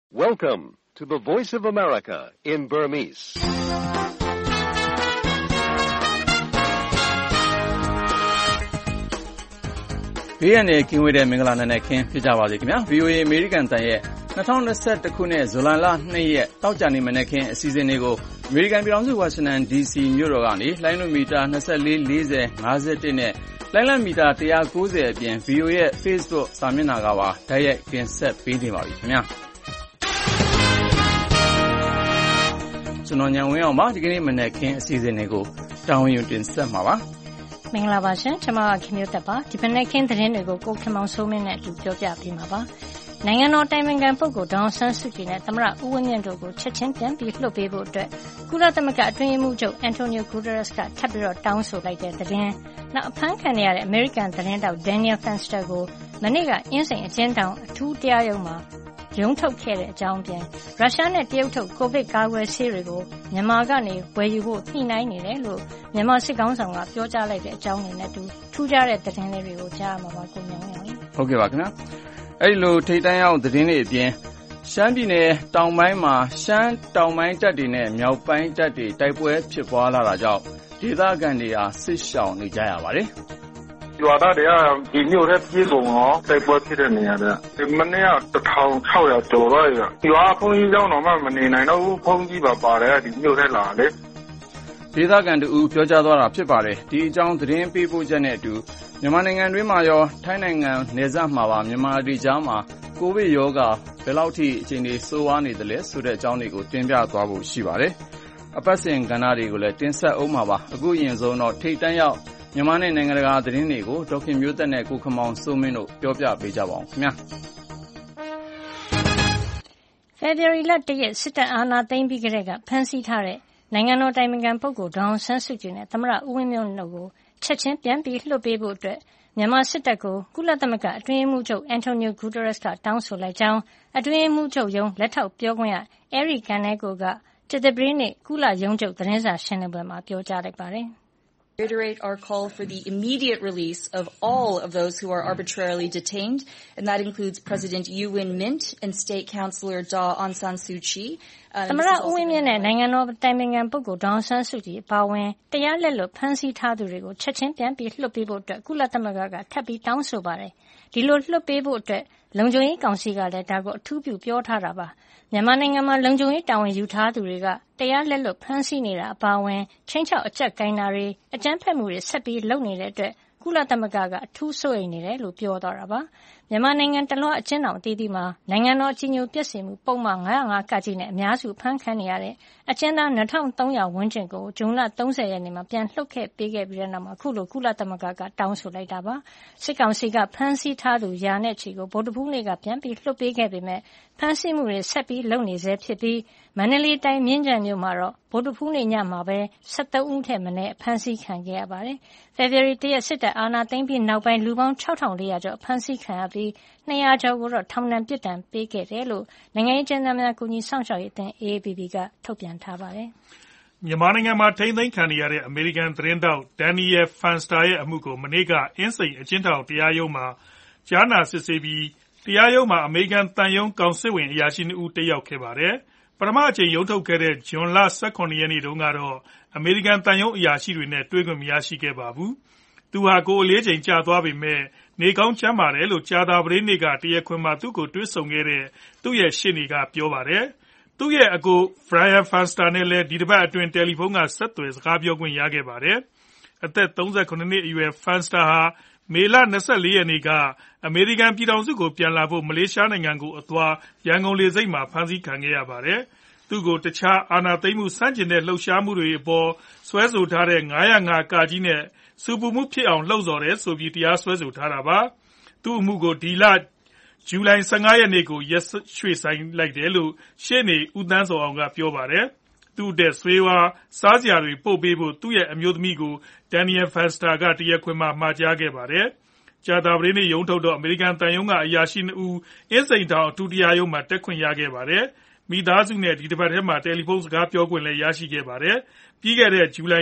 Welcome to the Voice of America in Burmese. ။ဘေးရန်နဲ့ကင်းဝေးတဲ့မင်္ဂလာနံနက်ခင်းဖြစ်ကြပါစေခင်ဗျာ။ VOA အမေရိကန်တန်ရဲ့2021ခုနှစ်ဇူလိုင်လ2ရက်တောက်ကြနေမနက်ခင်းအစီအစဉ်လေးကိုအမေရိကန်ပြည်ထောင်စုဝါရှင်တန် DC မြို့တော်ကနေလိုင်းလိုမီတာ24 40 51နဲ့လိုင်းလံမီတာ190အပြင် VOA ရဲ့ Facebook စာမျက်နှာကပါတိုက်ရိုက်တင်ဆက်ပေးနေပါပြီခင်ဗျာ။ကျွန်တော်ညံဝင်းအောင်ပါဒီကနေ့မနက်ခင်းအစီအစဉ်လေးကိုတာဝန်ယူတင်ဆက်မှာပါမင်္ဂလာပါရှင်ကျွန်မကခင်မျိုးသက်ပါဒီမနေ့ခင်းသတင်းတွေကိုကိုခင်မောင်စိုးမင်းနဲ့အတူပြောပြပေးမှာပါနိုင်ငံတော်တိုင်ပင်ခံပုဂ္ဂိုလ်ဒေါအောင်ဆန်းစုကြည်နဲ့သမ္မတဦးဝင်းမြင့်တို့ကိုချက်ချင်းပြန်ပြီးလွှတ်ပေးဖို့အတွက်ကုလသမဂ္ဂအတွင်းရေးမှူးချုပ်အန်တိုနီယိုဂူတာရက်စ်ကထပ်ပြီးတော့တောင်းဆိုလိုက်တဲ့သတင်းနောက်အဖမ်းခံရတဲ့အမေရိကန်သတင်းတောက်ဒန်နီယယ်ဖန်စတာကိုမနေ့ကအင်းစိန်အကျဉ်းထောင်အထူးတရားရုံးမှာရုံးထုတ်ခဲ့တဲ့အကြောင်းပြင်ရုရှားနဲ့တရုတ်ထုတ်ကိုဗစ်ကာကွယ်ဆေးတွေကိုမြန်မာကနေဝယ်ယူဖို့ညှိနှိုင်းနေတယ်လို့မြန်မာစစ်ကောင်ဆောင်ကပြောကြားလိုက်တဲ့အကြောင်းနဲ့တူထူးခြားတဲ့သတင်းလေးတွေကိုကြားရမှာပါကိုမြင်အောင်ဟုတ်ကဲ့ပါခင်ဗျာအဲ့လိုထိတ်တန့်ရောက်သတင်းတွေအပြင်ရှမ်းပြည်နယ်တောင်ပိုင်းမှာရှမ်းတောင်ပိုင်းတပ်တွေနဲ့မြောက်ပိုင်းတပ်တွေတိုက်ပွဲဖြစ်ပွားလာတာကြောင့်ဒေသခံတွေဟာစစ်ရှောင်နေကြရပါတယ်ရွာသားတွေကဒီမြို့ထဲပြေးကုန်တော့တိုက်ပွဲဖြစ်တဲ့နေရာတွေမနေ့က1600ကျော်တော့ရွာဖုန်းကြီးကြောင်းတော့မနေနိုင်တော့ဘူးဖုန်းကြီးပါပါတယ်ဒီမြို့ထဲလာလေဒေသခံတူပြောကြားသွားတာဖြစ်ပါတယ်ဒီအကြောင်းသတင်းပေးပို့ချက်နဲ့အတူမြန်မာနိုင်ငံတွင်းမှာရောထိုင်းနိုင်ငံနယ်စပ်မှာပါမြန်မာပြည်ကြားမှာကိုဗစ်ရောဂါဘယ်လောက်ထိအခြေအနေဆိုးဝါးနေသလဲဆိုတဲ့အကြောင်းတွေကိုတင်ပြသွားဖို့ရှိပါတယ်အပတ်စဉ်ကဏ္ဍတွေကိုလည်းတင်ဆက်အောင်ပါပါအခုရင်ဆုံးတော့ထိတ်တန့်ရောက်မြန်မာနဲ့နိုင်ငံတကာသတင်းတွေကိုဒေါက်ခင်မျိုးသက်နဲ့ကိုခမောင်စိုးမင်းတို့ပြောပြပေးကြပါအောင်ခင်ဗျာဖေဖော်ဝါရီလ1ရက်စစ်တပ်အာဏာသိမ်းပြီးကတည်းကဖမ်းဆီးထားတဲ့နိုင်ငံတော်တိုင်ပင်ခံပုဂ္ဂိုလ်ဒေါအောင်ဆန်းစုကြည်နဲ့သမ္မတဦးဝင်းမြင့်တို့ကိုချက်ချင်းပြန်ပြီးလွှတ်ပေးဖို့အတွက်မြန်မာစစ်တပ်ကိုကုလသမဂ္ဂအတွင်းရေးမှူးချုပ်အန်တိုနီယိုဂူတာရက်စ်ကတောင်းဆိုလိုက်ကြောင်းအတွင်းရေးမှူးချုပ်ရုံးလက်ထောက်ပြောခွင့်ရအဲရီကန်နဲကိုကကြာသပတေးနေ့ကုလရုံးချုပ်သတင်းစာရှင်းလင်းပွဲမှာပြောကြားလိုက်ပါတယ် reiterate our call for the immediate release of all of those who are arbitrarily detained, and that includes President U Win Mint and State Councillor Daw Aung San Suu Kyi. သမ္မတဦးဝင်းမြင့်နဲ့နိုင်ငံတော်တိုင်ပင်ခံပုဂ္ဂိုလ်ဒေါအောင်ဆန်းစုကြည်အပါအဝင်တရားလက်လွတ်ဖမ်းဆီးထားသူတွေကိုချက်ချင်းပြန်ပြီးလွှတ်ပေးဖို့အတွက်ကုလသမဂ္ဂကထပ်ပြီးတောင်းဆိုပါတယ်။ဒီလိုလွှတ်ပေးဖို့အတွက်လုံခြုံရေးကောင်စီကလည်းဒါကိုအထူးပြုပြောထားတာပါ။မြန်မာနိုင်ငံမှာလုံခြုံရေးတာဝန်ယူထားသူတွေကတရားလက်လွတ်ဖမ်းဆီးနေတာအပါအဝင်ချင်းချောက်အကြက်ကိုင်းတာတွေအကြမ်းဖက်မှုတွေဆက်ပြီးလုပ်နေတဲ့အတွက်ကုလသမဂ္ဂကအထူးစိုးရိမ်နေတယ်လို့ပြောသွားတာပါမြန်မာနိုင်ငံတလွှားအကျဉ်းထောင်အသီးသီးမှာနိုင်ငံတော်အကြီးအကျယ်ပြည့်စုံမှုပုံမှန်905ကကြီးနဲ့အများစုဖမ်းခံနေရတဲ့အကျဉ်းသား2300ဝန်းကျင်ကိုဇွန်လ30ရက်နေ့မှာပြန်လှုပ်ခဲ့ပေးခဲ့ပြီးတဲ့နောက်မှာအခုလိုကုလသမဂ္ဂကတောင်းဆိုလိုက်တာပါစစ်ကောင်စီကဖမ်းဆီးထားသူရာနဲ့ချီကိုဗုဒ္ဓဘူးနေ့ကပြန်ပြီးလှုပ်ပေးခဲ့ပေမဲ့ဖမ်းဆီးမှုတွေဆက်ပြီးလုပ်နေဆဲဖြစ်ပြီးမန္တလေးတိုင်းမြင်းခြံမြို့မှာတော့ဗုဒ္ဓဘူးနေ့ညမှာပဲ73ဦးထက်မနည်းဖမ်းဆီးခံခဲ့ရပါတယ်ဖေဖော်ဝါရီ1ရက်စစ်တပ်အာဏာသိမ်းပြီးနောက်ပိုင်းလူပေါင်း6400ကျော်ဖမ်းဆီးခံရပြီး200ကျော်ကိုတော့ထောင်ဒဏ်ပြစ်ဒဏ်ပေးခဲ့တယ်လို့နိုင်ငံရေးကျန်းမာရေးကူညီဆောင်ရှောက်ရေးအသင်း AAPP ကထုတ်ပြန်ထားပါတယ်မြန်မာနိုင်ငံမှာထိန်းသိမ်းခံနေရတဲ့အမေရိကန်သတင်းတောက်ဒန်နီယယ်ဖန်စတာရဲ့အမှုကိုမနေ့ကအင်းစိန်အကျဉ်းထောင်တရားရုံးမှာကြားနာစစ်ဆေးပြီးတရားရုံးမှာအမေရိကန်တန်ယုံကောင်စစ်ဝင်အရာရှိ2ဦးတက်ရောက်ခဲ့ပါတယ်ပထမအကြိမ်ရုံးထုတ်ခဲ့တဲ့ဇွန်လ18ရက်နေ့တုန်းကတော့အမေရိကန်တန်ယုံအရာရှိတွေနဲ့တွေ့ခွင့်မရရှိခဲ့ပါဘူးသူဟာကိုယ်အလေးချိန်ကြာသွားပေမဲ့နေကောင်းချမ်းပါတယ်လို့ကြာသာပတေးနေ့ကတရားခွင်မှာသူ့ကိုတွေ့ဆုံခဲ့တဲ့သူ့ရဲ့ရှေ့နေကပြောပါတယ်သူ့ရဲ့အကို Brian Fanster နဲ့လည်းဒီတစ်ပတ်အတွင်းတယ်လီဖုန်းကဆက်သွယ်စကားပြောခွင့်ရခဲ့ပါတယ်အသက်38နှစ်အရွယ် Fanster ဟာမေလ24ရက်နေ့ကအမေရိကန်ပြည်ထောင်စုကိုပြန်လာဖို့မလေးရှားနိုင်ငံကိုအသွားရန်ကုန်လေဆိပ်မှာဖမ်းဆီးခံခဲ့ရပါတယ်သူ့ကိုတခြားအာဏာသိမ်းမှုစန့်ကျင်တဲ့လှုပ်ရှားမှုတွေအပေါ်ဆွဲဆိုထားတဲ့905ကကြီးနဲ့စူပူမှုဖြစ်အောင်လှုံ့ဆော်တယ်ဆိုပြီးတရားစွဲဆိုထားတာပါသူ့အမှုကိုဒီလဇူလိုင်15ရက်နေ့ကိုရက်ရွှေ့ဆိုင်းလိုက်တယ်လို့ရှေ့နေဦးသန်းစောအောင်ကပြောပါတယ်သူ့တဲ့ဆွေးဝါစားစရာတွေပို့ပေးဖို့သူ့ရဲ့အမျိုးသမီးကိုဒန်နီယယ်ဖန်စတာကတရားခွင်မှာမှာကြားခဲ့ပါတယ်ကြာသာပတေးနေ့ရုံးထုတ်တော့အမေရိကန်တန်ယုံကအရာရှိ2ဦးအင်းစိန်ထောင်အထူးတရားရုံးမှာတက်ခွင့်ရခဲ့ပါတယ်မိသားစုနဲ့ဒီတစ်ပတ်ထဲမှာတယ်လီဖုန်းစကားပြောခွင့်လည်းရရှိခဲ့ပါတယ်။ပြီးခဲ့တဲ့ဇွန်လ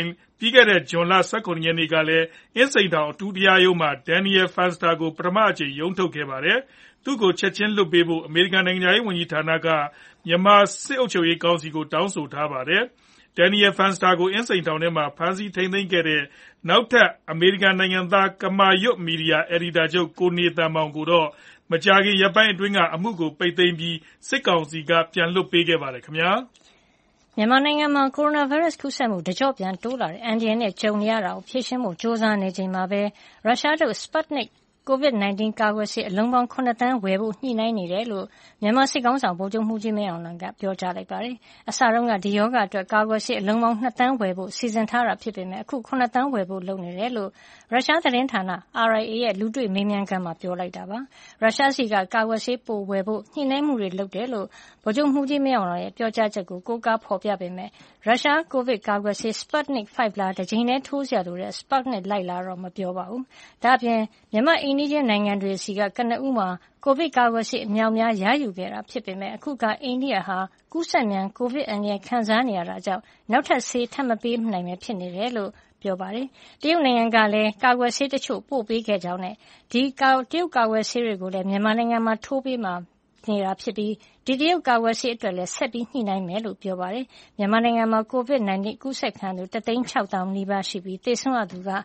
19 ရက်နေ့ကလည်းအင်းစိန်ထောင်အထူးတရားရုံးမှာ Daniel Fenster ကိုပထမအကြိမ်ရုံးထုတ်ခဲ့ပါတယ်။သူ့ကိုချက်ချင်းလွှတ်ပေးဖို့အမေရိကန်နိုင်ငံရေးဝန်ကြီးဌာနကမြန်မာစစ်အုပ်ချုပ်ရေးကောင်စီကိုတောင်းဆိုထားပါတယ်။ Daniel Fenster ကိုအင်းစိန်ထောင်ထဲမှာဖမ်းဆီးထိန်းသိမ်းခဲ့တဲ့နောက်ထပ်အမေရိကန်နိုင်ငံသားကမာရွတ်မီဒီယာအယ်ဒီတာချုပ်ကိုနေသန်မောင်ကိုတော့မကြာခင်ရက်ပိုင်းအတွင်းကအမှုကိုပိတ်သိမ်းပြီးစစ်ကောင်စီကပြန်လွှတ်ပေးခဲ့ပါတယ်ခင်ဗျာ။မြန်မာနိုင်ငံမှာကိုရိုနာဗိုင်းရပ်စ်ကူးစက်မှုတကျော့ပြန်တိုးလာတဲ့အန္တရာယ်နဲ့ကြုံနေရတာကိုဖြေရှင်းဖို့ကြိုးစားနေချိန်မှာပဲရုရှားတို့ Sputnik COVID-19 ကာကွယ်ဆေးအလုံးပေါင်း9 သန်းဝယ်ဖို့ညှိနှိုင်းနေတယ်လို့မြန်မာစစ်ကောင်ဆောင်ဗိုလ်ချုပ်မှူးကြီးမင်းအောင်လှိုင်ကပြောကြားလိုက်ပါတယ်။အစတုန်းကဒီရောဂါအတွက်ကာကွယ်ဆေးအလုံးပေါင်း2 သန်းဝယ်ဖို့စီစဉ်ထားတာဖြစ်ပေမဲ့အခု9 သန်းဝယ်ဖို့လုပ်နေတယ်လို့ရုရှားသတင်းဌာန RIA ရဲ့လူတွေ့မေးမြန်းခန်းမှာပြောလိုက်တာပါ။ရုရှားစီကကာကွယ်ဆေးပိုဝယ်ဖို့ညှိနှိုင်းမှုတွေလုပ်တယ်လို့ဗိုလ်ချုပ်မှူးကြီးမင်းအောင်လှိုင်ရဲ့ပြောကြားချက်ကိုကိုးကားဖော်ပြပေမဲ့ရုရှားကိုဗစ်ကာကွယ်ဆေး Sputnik 5 လားတစ်ကြိမ်နဲ့ထိုးစရာလိုတဲ့ Sputnik လိုက်လားတော့မပြောပါဘူး။ဒါ့အပြင်မြန်မာအိန္ဒိယနိုင်ငံတွေစီကကနဦးမှာကိုဗစ်ကာကွယ်ဆေးအမြောက်များရယူခဲ့တာဖြစ်ပေမဲ့အခုကအိန္ဒိယဟာကူးစက်မြန်ကိုဗစ်အန္တရာယ်ခံစားနေရတာကြောင့်နောက်ထပ်ဆေးထပ်မပေးနိုင်ပဲဖြစ်နေတယ်လို့ပြောပါတယ်။တရုတ်နိုင်ငံကလည်းကာကွယ်ဆေးတချို့ပို့ပေးခဲ့ကြောင်းနဲ့ဒီတရုတ်ကာကွယ်ဆေးတွေကိုလည်းမြန်မာနိုင်ငံမှာထိုးပေးမှာနေတာဖြစ်ပြီးဒီတရုတ်ကာကွယ်ဆေးအတွက်လည်းဆက်ပြီးညှိနှိုင်းမယ်လို့ပြောပါတယ်။မြန်မာနိုင်ငံမှာ COVID-19 ကူးစက်ခံသူ1,600,000 နီးပါးရှိပြီးသေဆုံးရသူက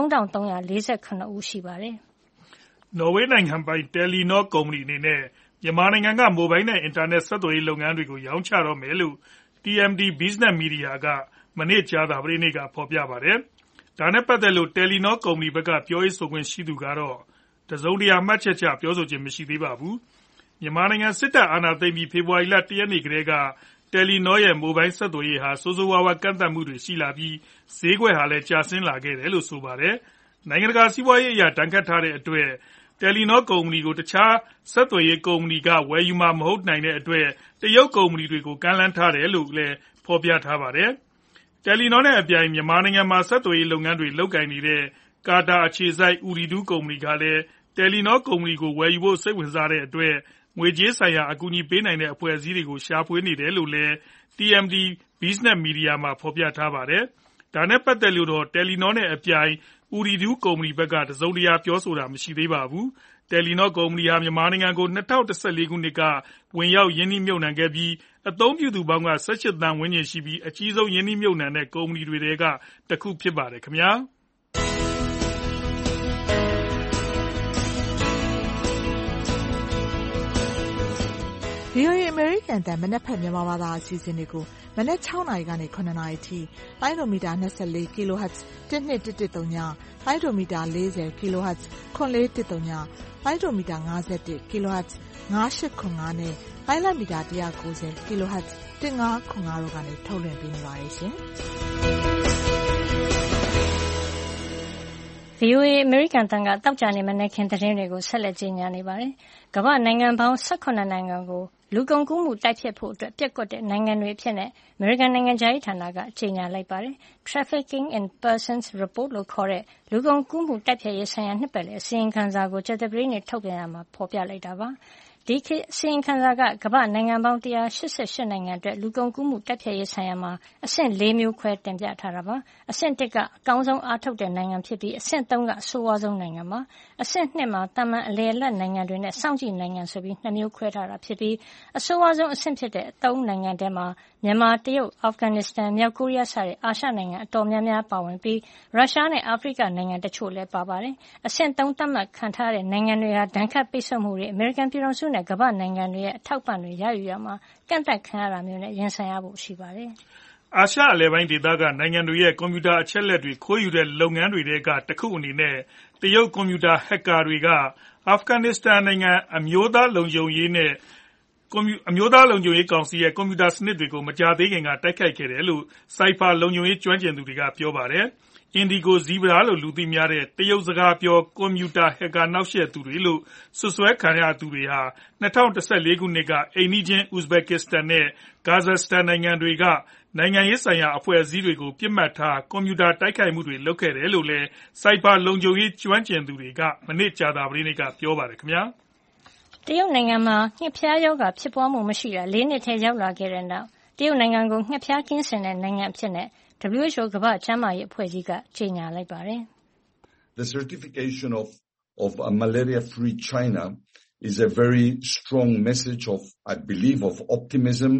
3,348 ဦးရှိပါတယ်။နော်ဝေးနိုင်ငံပိုင်တယ်လီနော့ကုမ္ပဏီအနေနဲ့မြန်မာနိုင်ငံကမိုဘိုင်းနဲ့အင်တာနက်ဆက်သွယ်ရေးလုပ်ငန်းတွေကိုရောင်းချတော့မယ်လို့ TMT Business Media ကမနေ့ကြာသပတေးနေ့ကဖော်ပြပါတယ်။ဒါနဲ့ပတ်သက်လို့တယ်လီနော့ကုမ္ပဏီဘက်ကပြောရေးဆိုခွင့်ရှိသူကတော့တစုံတရာမှတ်ချက်ချပြောဆိုခြင်းမရှိသေးပါဘူး။မြန်မာနိုင်ငံစစ်တပ်အာဏာသိမ်းပြီးဖေဖော်ဝါရီလ1 ရက်နေ့ကတည်းကတယ်လီနော့ရဲ့မိုဘိုင်းဆက်သွယ်ရေးဟာဆိုးဆိုးဝါးဝါးကန့်သတ်မှုတွေရှိလာပြီးဈေးကွက်ဟာလည်းကျဆင်းလာခဲ့တယ်လို့ဆိုပါတယ်။နိုင်ငံတကာစီးပွားရေးအရာတန်ခတ်ထားတဲ့အတွက်တယ်လီနော့ကုမ္ပဏီကိုတခြားဆက်သွယ်ရေးကုမ္ပဏီကဝယ်ယူမှာမဟုတ်နိုင်တဲ့အတွက်တရုတ်ကုမ္ပဏီတွေကိုကမ်းလှမ်းထားတယ်လို့လည်းဖော်ပြထားပါတယ်။တယ်လီနော့နဲ့အပြိုင်မြန်မာနိုင်ငံမှာဆက်သွယ်ရေးလုပ်ငန်းတွေလုပ်ကိုင်နေတဲ့ကာတာအခြေစိုက်အူရီဒူးကုမ္ပဏီကလည်းတယ်လီနော့ကုမ္ပဏီကိုဝယ်ယူဖို့စိတ်ဝင်စားတဲ့အတွက်ငွေကြေးဆိုင်ရာအကူအညီပေးနိုင်တဲ့အဖွဲ့အစည်းတွေကိုရှာဖွေနေတယ်လို့လည်း TMT Business Media မှာဖော်ပြထားပါတယ်။ဒါနဲ့ပတ်သက်လို့တော့တယ်လီနော့နဲ့အပြိုင်အူရီဒူးကုမ္ပဏီဘက်ကတစုံတရာပြောဆိုတာမရှိသေးပါဘူး။တယ်လီနော့ကုမ္ပဏီဟာမြန်မာနိုင်ငံကို2014ခုနှစ်ကဝင်ရောက်ရင်းနှီးမြှုပ်နှံခဲ့ပြီးအသုံးပြုသူပေါင်းက18 သန်းဝန်းကျင်ရှိပြီးအကြီးဆုံးရင်းနှီးမြှုပ်နှံတဲ့ကုမ္ပဏီတွေထဲကတစ်ခုဖြစ်ပါတယ်ခင်ဗျာ။ VOA အမေရိကန်တန်မနက်ဖြန်မြန်မာဘာသာအစီအစဉ်တွေကိုမနက်6 နာရီကနေ9 နာရီထိလိုင်းဒိုမီတာ24 kHz 12113ညလိုင်းဒိုမီတာ40 kHz 9410ညလိုင်းဒိုမီတာ51 kHz 9805နဲ့လိုင်းလမီတာ190 kHz 1505တို့ကနေထုတ်လွှင့်ပေးနေပါတယ်ရှင်။ VOA အမေရိကန်တန်ကတောက်ကြနေမနေ့ခင်သတင်းတွေကိုဆက်လက်ကြီးညာနေပါတယ်။ကမ္ဘာနိုင်ငံပေါင်း18နိုင်ငံကိုလူကုန်ကူးမှုတိုက်ဖျက်ဖို့အတွက်ပြက်ကွက်တဲ့နိုင်ငံတွေအဖြစ်နဲ့အမေရိကန်နိုင်ငံခြားရေးဌာနကကြေညာလိုက်ပါတယ်။ Trafficking in Persons Report လို့ခေါ်တဲ့လူကုန်ကူးမှုတိုက်ဖျက်ရေးဆိုင်ရာနှစ်ပတ်လည်အစီရင်ခံစာကိုကြာသပတေးနေ့ထုတ်ပြန်ရမှာဖော်ပြလိုက်တာပါ။ဒီအစီရင်ခံစာကကမ္ဘာနိုင်ငံပေါင်း188နိုင်ငံအတွက်လူကုန်ကူးမှုတိုက်ဖျက်ရေးဆိုင်ရာမှာအဆင့်4မျိုးခွဲတင်ပြထားတာပါ။အဆင့်1ကအကောင်းဆုံးအားထုတ်တဲ့နိုင်ငံဖြစ်ပြီးအဆင့်3ကအဆိုးဝါးဆုံးနိုင်ငံပါ။အဆင့်2မှာတာမန်အလယ်အလတ်နိုင်ငံတွေနဲ့စောင့်ကြည့်နိုင်ငံဆိုပြီး2မျိုးခွဲထားတာဖြစ်ပြီးအဆိုးဝါးဆုံးအဆင့်ဖြစ်တဲ့3နိုင်ငံထဲမှာမြန်မာ၊တရုတ်၊အာဖဂန်နစ္စတန်၊မြောက်ကိုရီးယားစတဲ့အာရှနိုင်ငံအတော်များများပါဝင်ပြီးရုရှားနဲ့အာဖရိကနိုင်ငံတချို့လည်းပါပါတယ်။အဆင့်3သတ်မှတ်ခံထားတဲ့နိုင်ငံတွေဟာဒဏ်ခတ်ပိတ်ဆို့မှုတွေအမေရိကန်ပြည်ထောင်စုနဲ့ကမ္ဘာ့နိုင်ငံတွေရဲ့အထောက်ပံ့တွေရယူရမှာကန့်သတ်ခံရတာမျိုးနဲ့ရင်ဆိုင်ရဖို့ရှိပါတယ်။အာရှအလယ်ပိုင်းဒေသကနိုင်ငံတွေရဲ့ကွန်ပျူတာအချက်အလက်တွေခိုးယူတဲ့လုပ်ငန်းတွေထဲကတစ်ခုအနေနဲ့တရုတ်ကွန်ပျူတာဟက်ကာတွေကအာဖဂန်နစ္စတန်နိုင်ငံအမျိုးသားလုံခြုံရေးကောင်စီရဲ့ကွန်ပျူတာစနစ်တွေကိုမကြာသေးခင်ကတိုက်ခိုက်ခဲ့တယ်လို့ဆိုက်ဘာလုံခြုံရေးကျွမ်းကျင်သူတွေကပြောပါတယ်။ Indigo Zebra လို့လူသိများတဲ့တရုတ်စကားပြောကွန်ပျူတာဟက်ကာနှောက်ယှက်သူတွေလို့စွပ်စွဲခံရသူတွေဟာ2014ခုနှစ်ကအိမ်နီးချင်း Uzbekistan နဲ့ Kazakhstan နိုင်ငံတွေကနိုင်ငံရေးဆိုင်ရာအဖွဲ့အစည်းတွေကိုပစ်မှတ်ထားကွန်ပျူတာတိုက်ခိုက်မှုတွေလုပ်ခဲ့တယ်လို့လည်းဆိုက်ဘာလုံခြုံရေးကျွမ်းကျင်သူတွေကမနေ့ကြာသပတေးနေ့ကပြောပါတယ်ခင်ဗျာ။တရုတ်နိုင်ငံမှာငှက်ဖျားရောဂါဖြစ်ပွားမှုမရှိတာ4 နှစ်ထဲရောက်လာခဲ့တဲ့နောက်တရုတ်နိုင်ငံကိုငှက်ဖျားကင်းစင်တဲ့နိုင်ငံအဖြစ်နဲ့ WHO ကမ္ဘာ့ကျန်းမာရေးအဖွဲ့ကြီးကကြေညာလိုက်ပါတယ်။ The certification of a malaria-free China is a very strong message of, I believe, of optimism.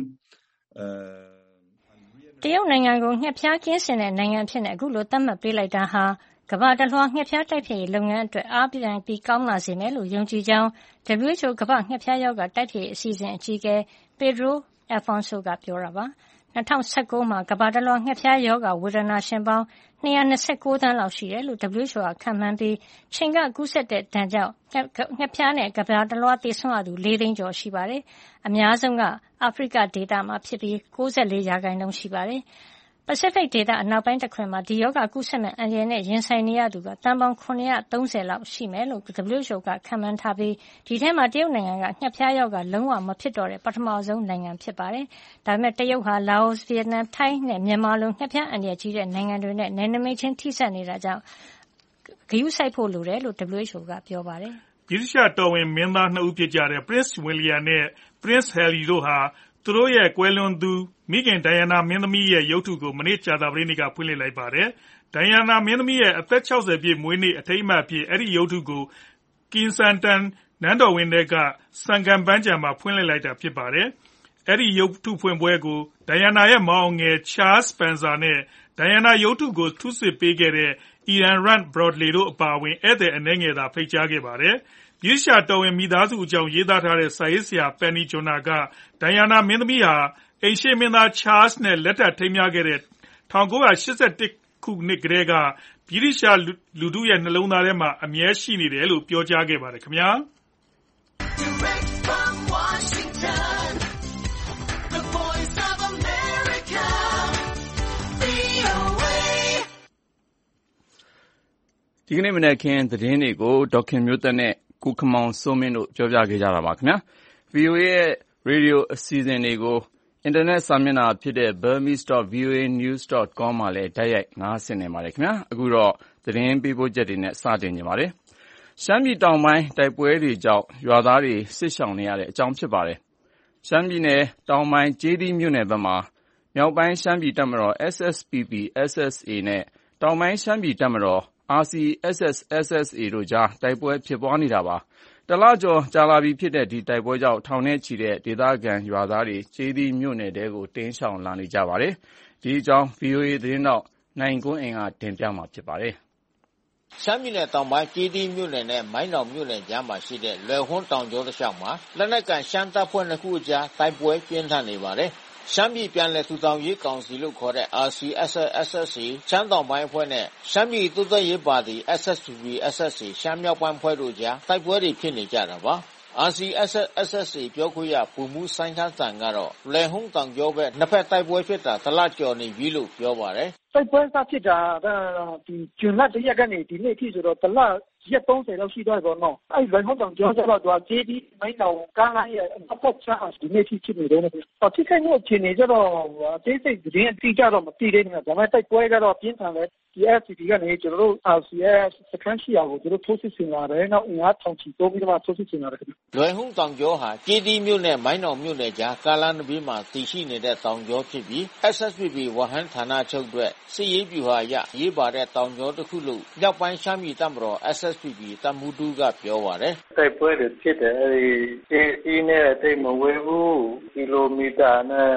တရုတ်နိုင်ငံကိုငှက်ဖျားကင်းစင်တဲ့နိုင်ငံအဖြစ်နဲ့အခုလိုသတ်မှတ်ပေးလိုက်တာဟာကမ္ဘာတလွှားငှက်ဖျားတိုက်ဖျက်ရေးလုပ်ငန်းအတွက်အားပြန်ပြီးကောင်းလာစေမယ်လို့ယုံကြည်ကြောင်း WHO ကမ္ဘာ့ငှက်ဖျားရောဂါတိုက်ဖျက်ရေးအစီအစဉ်အကြီးအကဲ Pedro Alfonso ကပြောတာပါ။ 2019မှာကမ္ဘာတလွှားငှက်ဖျားရောဂါဝေဒနာရှင်ပေါင်း229 သန်းလောက်ရှိတယ်လို့ WHO ကခန့်မှန်းပြီးခြင်ကကူးစက်တဲ့ဒဏ်ကြောင့်ငှက်ဖျားနဲ့ကမ္ဘာတလွှားသေဆုံးရသူ4 သိန်းကျော်ရှိပါတယ်။အများဆုံးကအာဖရိကဒေသမှာဖြစ်ပြီး 94% ရှိပါတယ်။ ပစိဖိတ်ဒေသအနောက်ပိုင်းတခွင်မှာဒီရောဂါကူးစက်မဲ့အန္တရာယ်နဲ့ရင်ဆိုင်နေရသူကသန်းပေါင်း930လောက်ရှိမယ်လို့ WHO ကခန့်မှန်းထားပြီးဒီထဲမှာတရုတ်နိုင်ငံကငှက်ဖျားရောဂါလုံးဝမဖြစ်တော့တဲ့ပထမဆုံးနိုင်ငံဖြစ်ပါတယ်။ဒါပေမဲ့တရုတ်ဟာလာအိုဗီယက်နမ်ထိုင်းနဲ့မြန်မာလိုငှက်ဖျားအန္တရာယ်ကြီးတဲ့နိုင်ငံတွေနဲ့နယ်နိမိတ်ချင်းထိစပ်နေတာကြောင့်ဂရုစိုက်ဖို့လိုတယ်လို့ WHO ကပြောပါတယ်။ဗြိတိသျှတော်ဝင်မင်းသား2ဦးဖြစ်ကြတဲ့ Prince William နဲ့ Prince Harry တို့ဟာသူတို့ရဲ့ကွယ်လွန်သူမိခင်ဒိုင်ယာနာမင်းသမီးရဲ့ရုပ်ထုကိုမနေ့ကြာသပတေးနေ့ကဖွင့်လှစ်လိုက်ပါတယ်။ဒိုင်ယာနာမင်းသမီးရဲ့အသက်60ပြည့်မွေးနေ့အထိမ်းအမှတ်အဖြစ်အဲဒီရုပ်ထုကို Kensington နန်းတော်ဝင်ထဲက Sunken ပန်းခြံမှာဖွင့်လှစ်လိုက်တာဖြစ်ပါတယ်။အဲဒီရုပ်ထုဖွင့်ပွဲကိုဒိုင်ယာနာရဲ့မောင်ငယ် Charles Spencer နဲ့ဒိုင်ယာနာရုပ်ထုကိုထုစစ်ပေးခဲ့တဲ့ Ian Randt Broadley တို့အပါအဝင်ဧည့်သည်အနည်းငယ်သာဖိတ်ကြားခဲ့ပါတယ်။ဗြိတိသျှတော်ဝင်မိသားစုအကြောင်းရေးသားထားတဲ့စာရေးဆရာ Penny Junor ကဒိုင်ယာနာမင်းသမီးဟာအိမ်ရှေ့မင်းသား Charles နဲ့လက်ထပ်ထိမ်းမြားခဲ့တဲ့1981ခုနှစ်ကတည်းကဗြိတိသျှလူထုရဲ့နှလုံးသားထဲမှာအမြဲရှိနေတယ်လို့ပြောကြားခဲ့ပါတယ်ခင်ဗျာဒီကနေ့မနက်ခင်းသတင်းတွေကိုဒေါက်ခင်မျိုးသက်နဲ့ကိုခမောင်စိုးမင်းတို့ပြောပြခဲ့ကြတာပါခင်ဗျာ VOA ရဲ့ရေဒီယိုအစီအစဉ်တွေကိုအင်တာနက်စာမျက်နှာဖြစ်တဲ့ burmese.voanews.com မှာလည်းတိုက်ရိုက်နားဆင်နေပါတယ်ခင်ဗျာအခုတော့သတင်းပေးပို့ချက်တွေနဲ့စတင်နေပါတယ်ရှမ်းပြည်တောင်ပိုင်းတိုက်ပွဲတွေကြောင့်ရွာသားတွေစစ်ရှောင်နေရတဲ့အကြောင်းဖြစ်ပါတယ်ရှမ်းပြည်နယ်တောင်ပိုင်းကျေးသီးမြို့နယ်ဘက်မှာမြောက်ပိုင်းရှမ်းပြည်တပ်မတော် SSPP/SSA နဲ့တောင်ပိုင်းရှမ်းပြည်တပ်မတော်RCSS/SSA တို့ကြားတိုက်ပွဲဖြစ်ပွားနေတာပါတလကျော်ကြာလာပြီဖြစ်တဲ့ဒီတိုက်ပွဲကြောင့်ထောင်နဲ့ချီတဲ့ဒေသခံရွာသားတွေကျေးသီးမြို့နယ်ထဲကိုတင်းရှောင်လာနေကြပါတယ်ဒီအကြောင်း VOA သတင်းတော့နိုင်ကွန်းအိမ်ကတင်ပြမှာဖြစ်ပါတယ်ရှမ်းပြည်နယ်တောင်ပိုင်းကျေးသီးမြို့နယ်နဲ့မိုင်းတောင်မြို့နယ်ကြားမှာရှိတဲ့လွယ်ဟွန်းတောင်ကျောတစ်လျှောက်မှာလက်နက်ကန်ရှမ်းတပ်ဖွဲ့နှစ်ခုအကြားတိုက်ပွဲပြင်းထန်နေပါတယ်ရှမ်းပြည်ပြန်လည်ထူထောင်ရေးကောင်စီလို့ခေါ်တဲ့ RCSS/SSA ရှမ်းတောင်ပိုင်းအဖွဲ့နဲ့ရှမ်းပြည်တိုးတက်ရေးပါတီ SSPP/SSA ရှမ်းမြောက်ပိုင်းအဖွဲ့တို့ကြားတိုက်ပွဲတွေဖြစ်နေကြတာပါRCSS/SSA ပြောခွင့်ရဗိုလ်မှူးစိုင်းခမ်းစံကတော့လယ်ဟုန်းတောင်ကျောဘက်နှစ်ဖက်တိုက်ပွဲဖြစ်တာတလကျော်နေပြီလို့ပြောပါတယ်တိုက်ပွဲစဖြစ်တာကဒီဂျွန်လ1ရက်ကနေဒီနေ့အထိဆိုတော့တလရက်30လောက်ရှိသွားပြီပေါ့နော်အဲ့လယ်ဟုန်းတောင်ကျောကျတော့သူကကျေးဒီမိုင်းတောင်ကားလိုင်းရဲ့အဖက်ချာဒီနေ့ထိဖြစ်နေတယ်နော်ဖြစ်ခဲ့မှုအခြေအနေကျတော့အသေးစိတ်သတင်းအတိအကျတော့မသိသေးဘူးဒါပေမဲ့တိုက်ပွဲကတော့ပြင်းထန်တယ်ဒီ FCD ကနေကျွန်တော်တို့ RCS စခန်းရှိအောင်ကိုကျွန်တော်ထိုးစစ်ဆင်လာတယ်နောက်ငါးထောင်ချီတိုးပြီးတော့ထိုးစစ်ဆင်လာတယ်လွယ်ဟုန်းတောင်ကျောဟာကျေးဒီမြို့နဲ့မိုင်းတောင်မြို့နယ်ကြားကားလမ်းတစ်ဘေးမှာတည်ရှိနေတဲ့တောင်ကျောဖြစ်ပြီး SSPP ဝဟန်းဌာနချုပ်အတွက်စစ်ရေးဗျူဟာအရရေးပါတဲ့တောင်ကျောတစ်ခုလို့မြောက်ပိုင်းရှမ်းပြည်တပ်မတော် SSPP တပ်မှုတူကပြောပါတယ်တိုက်ပွဲတွေဖြစ်တယ်အဲဒီကျေးဒီနဲ့တိတ်မဝေးဘူးကီလိုမီတာနဲ့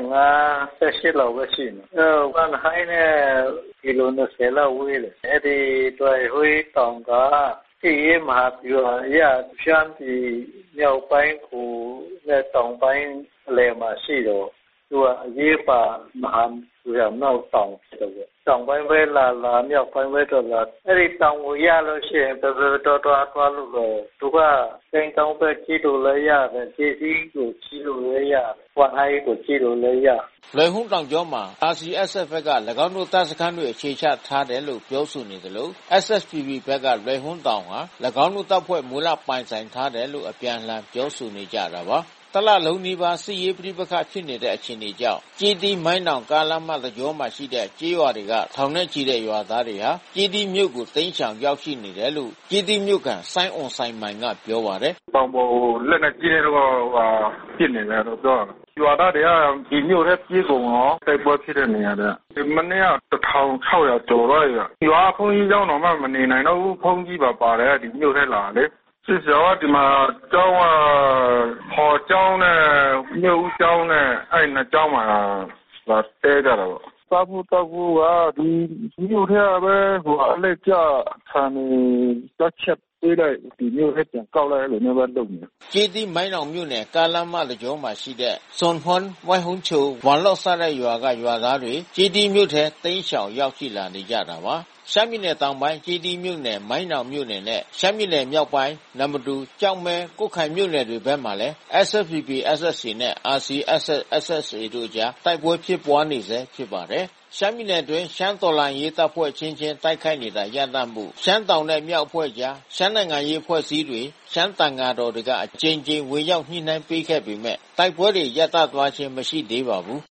15-18လောက်ပဲရှိတယ်ဝန်ဟိုင်းနဲ့ကီလို20လောက်ဝေးတယ်အဲဒီတွေ့ဟွေးတောင်ကที่มหาวิทยาลัยရှမ်းပြည်မြောက်ပိုင်းကိုနဲ့တောင်ပိုင်းလေမှာရှိတော့သူကအရေးပါမဟာวิทยาลัยနောက်တောင်ဖြစ်တယ်တောင်ပိုင်းပဲလာမြောက်ပိုင်းပဲတော့လာအဲ့ဒီတောင်ကိုရလို့ရှိရင်တော်တော်သွားလို့တော့သူကစိန်တောင်ပဲကြည့်လို့လည်းရတယ်ကျေးဇူးကိုကြည့်လို့လည်းရတယ်ဝါဟိုင်းကိုကြည့်လို့လည်းရလွယ်ဟုန်းတောင်ကျောမှာ RCSF ဘက်က၎င်းတို့တပ်စခန်းတွေအခြေချထားတယ်လို့ပြောဆိုနေသလို SSPP ဘက်ကလွယ်ဟုန်းတောင်ဟာ၎င်းတို့တပ်ဖွဲ့မူလပိုင်ဆိုင်ထားတယ်လို့အပြန်အလှန်ပြောဆိုနေကြတာပါတလလုံးနီးပါးစစ်ရေးပြိပခဖြစ်နေတဲ့အခြေအနေကြောင့်ကြေးတီးမိုင်းနောင်ကားလမ်းမတကြောမှာရှိတဲ့ကြေးရွာတွေကထောင်နဲ့ချီတဲ့ရွာသားတွေဟာကြေးတီးမြို့ကိုတိမ်းရှောင်ရောက်ရှိနေတယ်လို့ကြေးတီးမြို့ကဆိုင်းအွန်ဆိုင်မိုင်ကပြောပါတယ်။တောင်ပေါ်လက်နဲ့ကျင်းတော့ပြစ်နေတယ်တော့ပြောတာ။ရွာသားတွေကဒီမြို့ထဲပြေးကုန်ရောတိုက်ပွဲဖြစ်တဲ့နေရာတွေ။ဒီမနေ့က1600ကျော်တော့ရွာဖုန်းကြီးကျောင်းတော်မှမနေနိုင်တော့ဘူးဖုန်းကြီးပါပါတယ်ဒီမြို့ထဲလာလေ။စစ်ကြောဒီမှာကျောင်းဟောကျောင်းနဲ့မြို့ဦးကျောင်းနဲ့အဲ့နှစ်ကျောင်းမှာလာတဲကြတာပေါ့စာဖို့တော့ကဒီမြို့ထဲပဲအလက်ကျဆန်တက်ချက်ပေးလိုက်ဒီမြို့ထဲပြန်ကောက်လိုက်လို့မျိုးပဲလုပ်နေကြေးတီးမိုင်းအောင်မြို့နယ်ကားလမ်းမတကြောမှာရှိတဲ့စွန်ဟွန်ဝိုင်ဟုံချိုဝမ်လော့ဆတဲ့ရွာကရွာသားတွေကြေးတီးမြို့ထဲတိမ်းရှောင်ရောက်ရှိလာနေကြတာပါရှမ်းပြည်နယ်တောင်ပိုင်းကြေးတီးမြို့နယ်မိုင်းနောင်မြို့နယ်နဲ့ရှမ်းပြည်နယ်မြောက်ပိုင်းနမတူကြောက်မဲကုတ်ခိုင်မြို့နယ်တွေဘက်မှာလည်း SFPP SSC နဲ့ RCSS SSA တို့ကြားတိုက်ပွဲဖြစ်ပွားနေဆဲဖြစ်ပါတယ်ရှမ်းပြည်နယ်တွင်ရှမ်းတော်လှန်ရေးတပ်ဖွဲ့ချင်းတိုက်ခိုက်နေတာရပ်တန့်မှုရှမ်းတောင်နဲ့မြောက်အဖွဲ့ကြားရှမ်းနိုင်ငံရေးဖွဲ့စည်းတွေရှမ်းတန်ဃာတော်တွေကအကြိမ်ကြိမ်ဝင်ရောက်ညှိနှိုင်းပေးခဲ့ပေမဲ့တိုက်ပွဲတွေရပ်တန့်သွားခြင်းမရှိသေးပါဘူး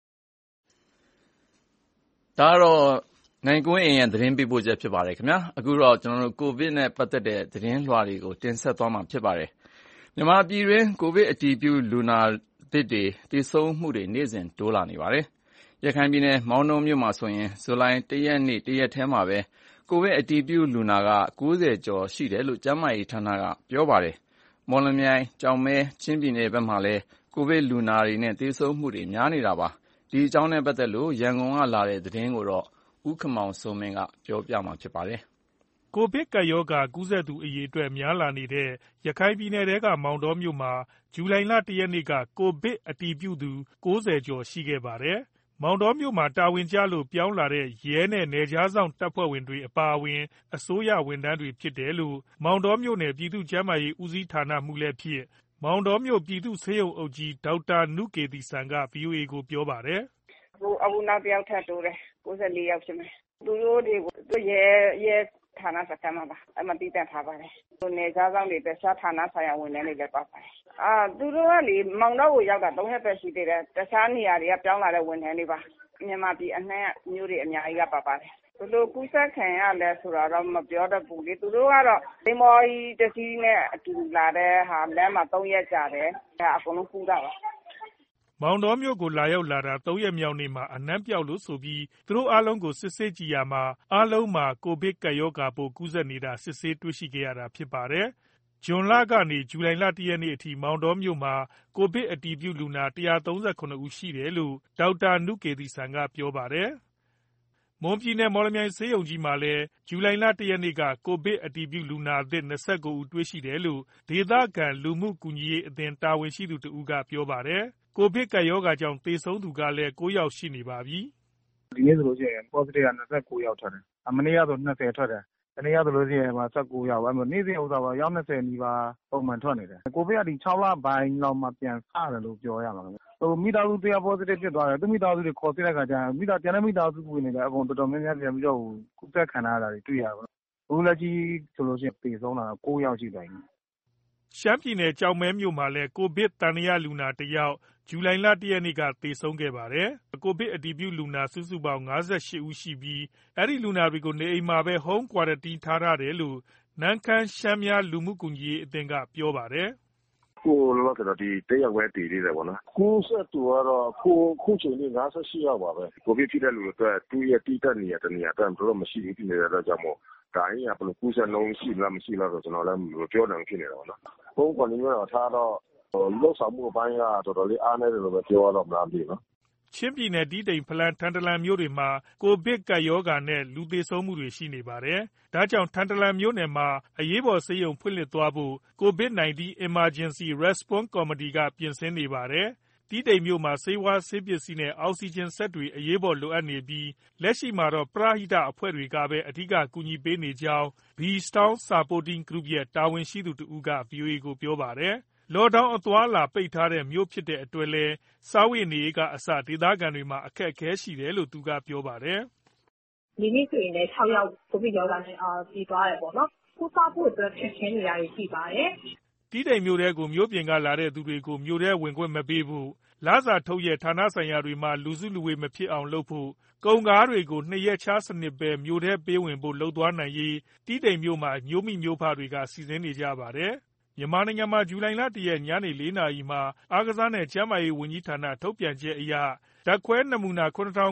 ဒါတော့နိုင်ကွင်းအိမ်ရဲ့သတင်းပေးပို့ချက်ဖြစ်ပါတယ်ခင်ဗျာအခုတော့ကျွန်တော်တို့ကိုဗစ်နဲ့ပတ်သက်တဲ့သတင်းလွှာတွေကိုတင်ဆက်သွားမှာဖြစ်ပါတယ်မြန်မာပြည်တွင်ကိုဗစ်အတည်ပြုလူနာသစ်တွေတည်ဆုံမှုတွေနေ့စဉ်တိုးလာနေပါတယ်ရခိုင်ပြည်နယ်မောင်နှုံမြို့မှာဆိုရင်ဇူလိုင်1ရက်နေ့တရက်ထဲမှာပဲကိုဗစ်အတည်ပြုလူနာက90ကျော်ရှိတယ်လို့ကျန်းမာရေးဌာနကပြောပါတယ်မော်လမြိုင်ကြောင်မဲချင်းပြည်နယ်ဘက်မှာလည်းကိုဗစ်လူနာတွေနဲ့တည်ဆုံမှုတွေများနေတာပါဒီအကြောင်းနဲ့ပတ်သက်လို့ရန်ကုန်ကလာတဲ့သတင်းကိုတော့ဦးခမောင်စိုးမင်းကပြောပြမှာဖြစ်ပါတယ်ကိုဗစ်ကပ်ရောဂါကူးစက်သူအရေအတွက်များလာနေတဲ့ရခိုင်ပြည်နယ်ထဲကမောင်တောမြို့မှာဇူလိုင်လ1ရက်နေ့ကကိုဗစ်အတည်ပြုသူ90ကျော်ရှိခဲ့ပါတယ်မောင်တောမြို့မှာတာဝန်ကျလို့ပြောင်းလာတဲ့ရဲနဲ့နယ်ခြားစောင့်တပ်ဖွဲ့ဝင်တွေအပါအဝင်အစိုးရဝန်ထမ်းတွေဖြစ်တယ်လို့မောင်တောမြို့နယ်ပြည်သူ့ကျန်းမာရေးဦးစီးဌာနမှူးလည်းဖြစ်မောင်တောမြို့ပြည်သူ့ဆေးရုံအုပ်ကြီးဒေါက်တာနုကေတီဆန်က VOA ကိုပြောပါတယ်အခုနောက်တစ်ယောက်ထပ်တိုးတယ်94ယောက်ရှိမယ်သူတို့တွေကိုရဲဌာနစခန်းမှာပါအမှတည်တံ့ထားပါတယ်နေစားဆောင်တွေတခြားဌာနဆိုင်ရာဝန်ထမ်းတွေလည်းပါပါတယ်သူတို့ကလေမောင်တော့ကိုရောက်တာ3ရက်ပဲရှိသေးတယ်တခြားနေရာတွေကပြောင်းလာတဲ့ဝန်ထမ်းတွေပါမြန်မာပြည်အနှံ့မျိုးတွေအများကြီးကပါပါတယ်ဘယ်လိုကူးစက်ခံရလဲဆိုတာတော့မပြောတတ်ဘူးလေသူတို့ကတော့ဒီမော်ကြီးတစီးနဲ့အတူလာတဲ့ဟာလမ်းမှာ3ရက်ကြာတယ်အကုန်လုံးကူးတာပါမောင်တော်မြို့ကိုလာရောက်လာတာ3ရက်မြောက်နေ့မှာအနံ့ပြောက်လို့ဆိုပြီးသူတို့အားလုံးကိုစစ်ဆေးကြည့်ရမှာအားလုံးမှာကိုဗစ်ကပ်ရောဂါပိုးကူးစက်နေတာစစ်ဆေးတွေ့ရှိခဲ့ရတာဖြစ်ပါတယ်။ဇွန်လကနေဇူလိုင်လ1ရက်နေ့အထိမောင်တော်မြို့မှာကိုဗစ်အတည်ပြုလူနာ139ဦးရှိတယ်လို့ဒေါက်တာနုကေတီဆန်ကပြောပါတယ်။မွန်ပြည်နယ်မော်လမြိုင်ဆေးရုံကြီးမှာလည်းဇူလိုင်လ1ရက်နေ့ကကိုဗစ်အတည်ပြုလူနာသစ်29ဦးတွေ့ရှိတယ်လို့ဒေသခံလူမှုကူညီရေးအသင်းတာဝန်ရှိသူတဦးကပြောပါတယ်။ကိုဗစ်ကပ်ရောဂါကြောင့်သေဆုံးသူကလည်း9ယောက်ရှိနေပါပြီ။ဒီနေ့ဆိုလို့ရှိရင် positive က29ယောက်ထွက်တယ်။မနေ့ကဆို20ထွက်တယ်။တနေ့ကဆိုလို့ရှိရင်19ယောက်။နေ့စဉ်ဥစ္စာပါရောက်20နီးပါးပုံမှန်ထွက်နေတယ်။ကိုဗစ်ကဒီ6လပိုင်းလောက်မှပြန်စတယ်လို့ပြောရမှာ။မိသားစုတရား positive ဖြစ်သွားတယ်။သူမိသားစုတွေခေါ်စစ်တဲ့ခါကျရင်ကျန်တဲ့မိသားစုဝင်နေတယ်အကုန်တော်တော်များများပြန်ပြီးတော့ကူးစက်ခံရတာတွေတွေ့ရပါတော့။အခုလက်ရှိဆိုလို့ရှိရင်သေဆုံးတာ9ယောက်ရှိသွားပြီ။ရှမ်းပြည်နယ်ကြောင်မဲမြို့မှာလည်းကိုဗစ်တန်ရာလူနာ1ယောက်ဇူလိုင်လ1ရက်နေ့ကသေဆုံးခဲ့ပါတယ်။ကိုဗစ်အတည်ပြုလူနာစုစုပေါင်း58ဦးရှိပြီးအဲဒီလူနာတွေကိုနေအိမ်မှာပဲ home quarantine ထားရတယ်လို့နန်းခမ်းရှမ်းများလူမှုကူညီရေးအသင်းကပြောပါတယ်။ကိုလောလောဆယ်တော့ဒီ1ယောက်ပဲတည်သေးတယ်ပေါ့နော်။ကူးစက်သူကတော့ခုချိန်လေး58ယောက်ပါပဲ။ကိုဗစ်ဖြစ်တဲ့လူတွေအတွက်သူ့ရဲ့တိတက်နေရတဲ့နေရာအတွက်တော့မရှိဘူးဖြစ်နေတဲ့အတွက်ကြောင့်မို့ဒါကြီးကဘယ်လိုကူးစက်နှုန်းရှိလားမရှိလားတော့ကျွန်တော်လည်းမပြောနိုင်ဖြစ်နေတာပေါ့နော်။ဘုံကွန်တင်းကတော့ထားတော့လောက်ဆောင်မှုအပိုင်းကတော်တော်လေးအားနည်းတယ်လို့ပဲပြောရတော့မလားပြီနော်။ချင်းပြည်နယ်တီးတိန်ဖလန်းထန်တလန်မြို့တွေမှာကိုဗစ်ကပ်ရောဂါနဲ့လူသေဆုံးမှုတွေရှိနေပါတယ်။ဒါကြောင့်ထန်တလန်မြို့နယ်မှာအရေးပေါ်ဆေးရုံဖွင့်လှစ်သွားဖို့ COVID-19 Emergency Response Committee ကပြင်ဆင်နေပါတယ်။တီးတိန်မြို့မှာဆေးဝါးဆေးပစ္စည်းနဲ့အောက်ဆီဂျင်စက်တွေအရေးပေါ်လိုအပ်နေပြီးလက်ရှိမှာတော့ပရဟိတအဖွဲ့တွေကပဲအဓိကကူညီပေးနေကြောင်း B-Storm Supporting Group ရဲ့တာဝန်ရှိသူတဦးက VOA ကိုပြောပါတယ်။လော့ဒေါင်းအသွားအလာပိတ်ထားတဲ့မြို့ဖြစ်တဲ့အတွက်လည်းစားဝတ်နေရေးကအစဒေသခံတွေမှာအခက်အခဲရှိတယ်လို့သူကပြောပါတယ်။ဒီနေ့ဆိုရင်လည်း6ယောက်ကိုဗစ်ရောဂါနဲ့ပြီးသွားတယ်ပေါ့နော်။ကုသဖို့အတွက်ဖြစ်ချင်းနေရာတွေရှိပါတယ်တီးတိမ်မြို့ထဲကိုမြို့ပြင်ကလာတဲ့သူတွေကိုမြို့ထဲဝင်ခွင့်မပေးဖို့လစာထုတ်ရဲ့ဌာနဆိုင်ရာတွေမှာလူစုလူဝေးမဖြစ်အောင်လုပ်ဖို့ကုန်ကားတွေကို2ရက်ခြားစနစ်ပဲမြို့ထဲပေးဝင်ဖို့လုပ်သွားနိုင်ရေးတီးတိမ်မြို့မှာမြို့မိမြို့ဖတွေကစီစဉ်နေကြပါတယ်။မြန်မာနိုင်ငံမှာဇူလိုင်လ 1 ရက်ညနေ 4 နာရီမှာအားကစားနဲ့ကျန်းမာရေးဝန်ကြီးဌာနထုတ်ပြန်ချက်အရဓာတ်ခွဲနမူနာ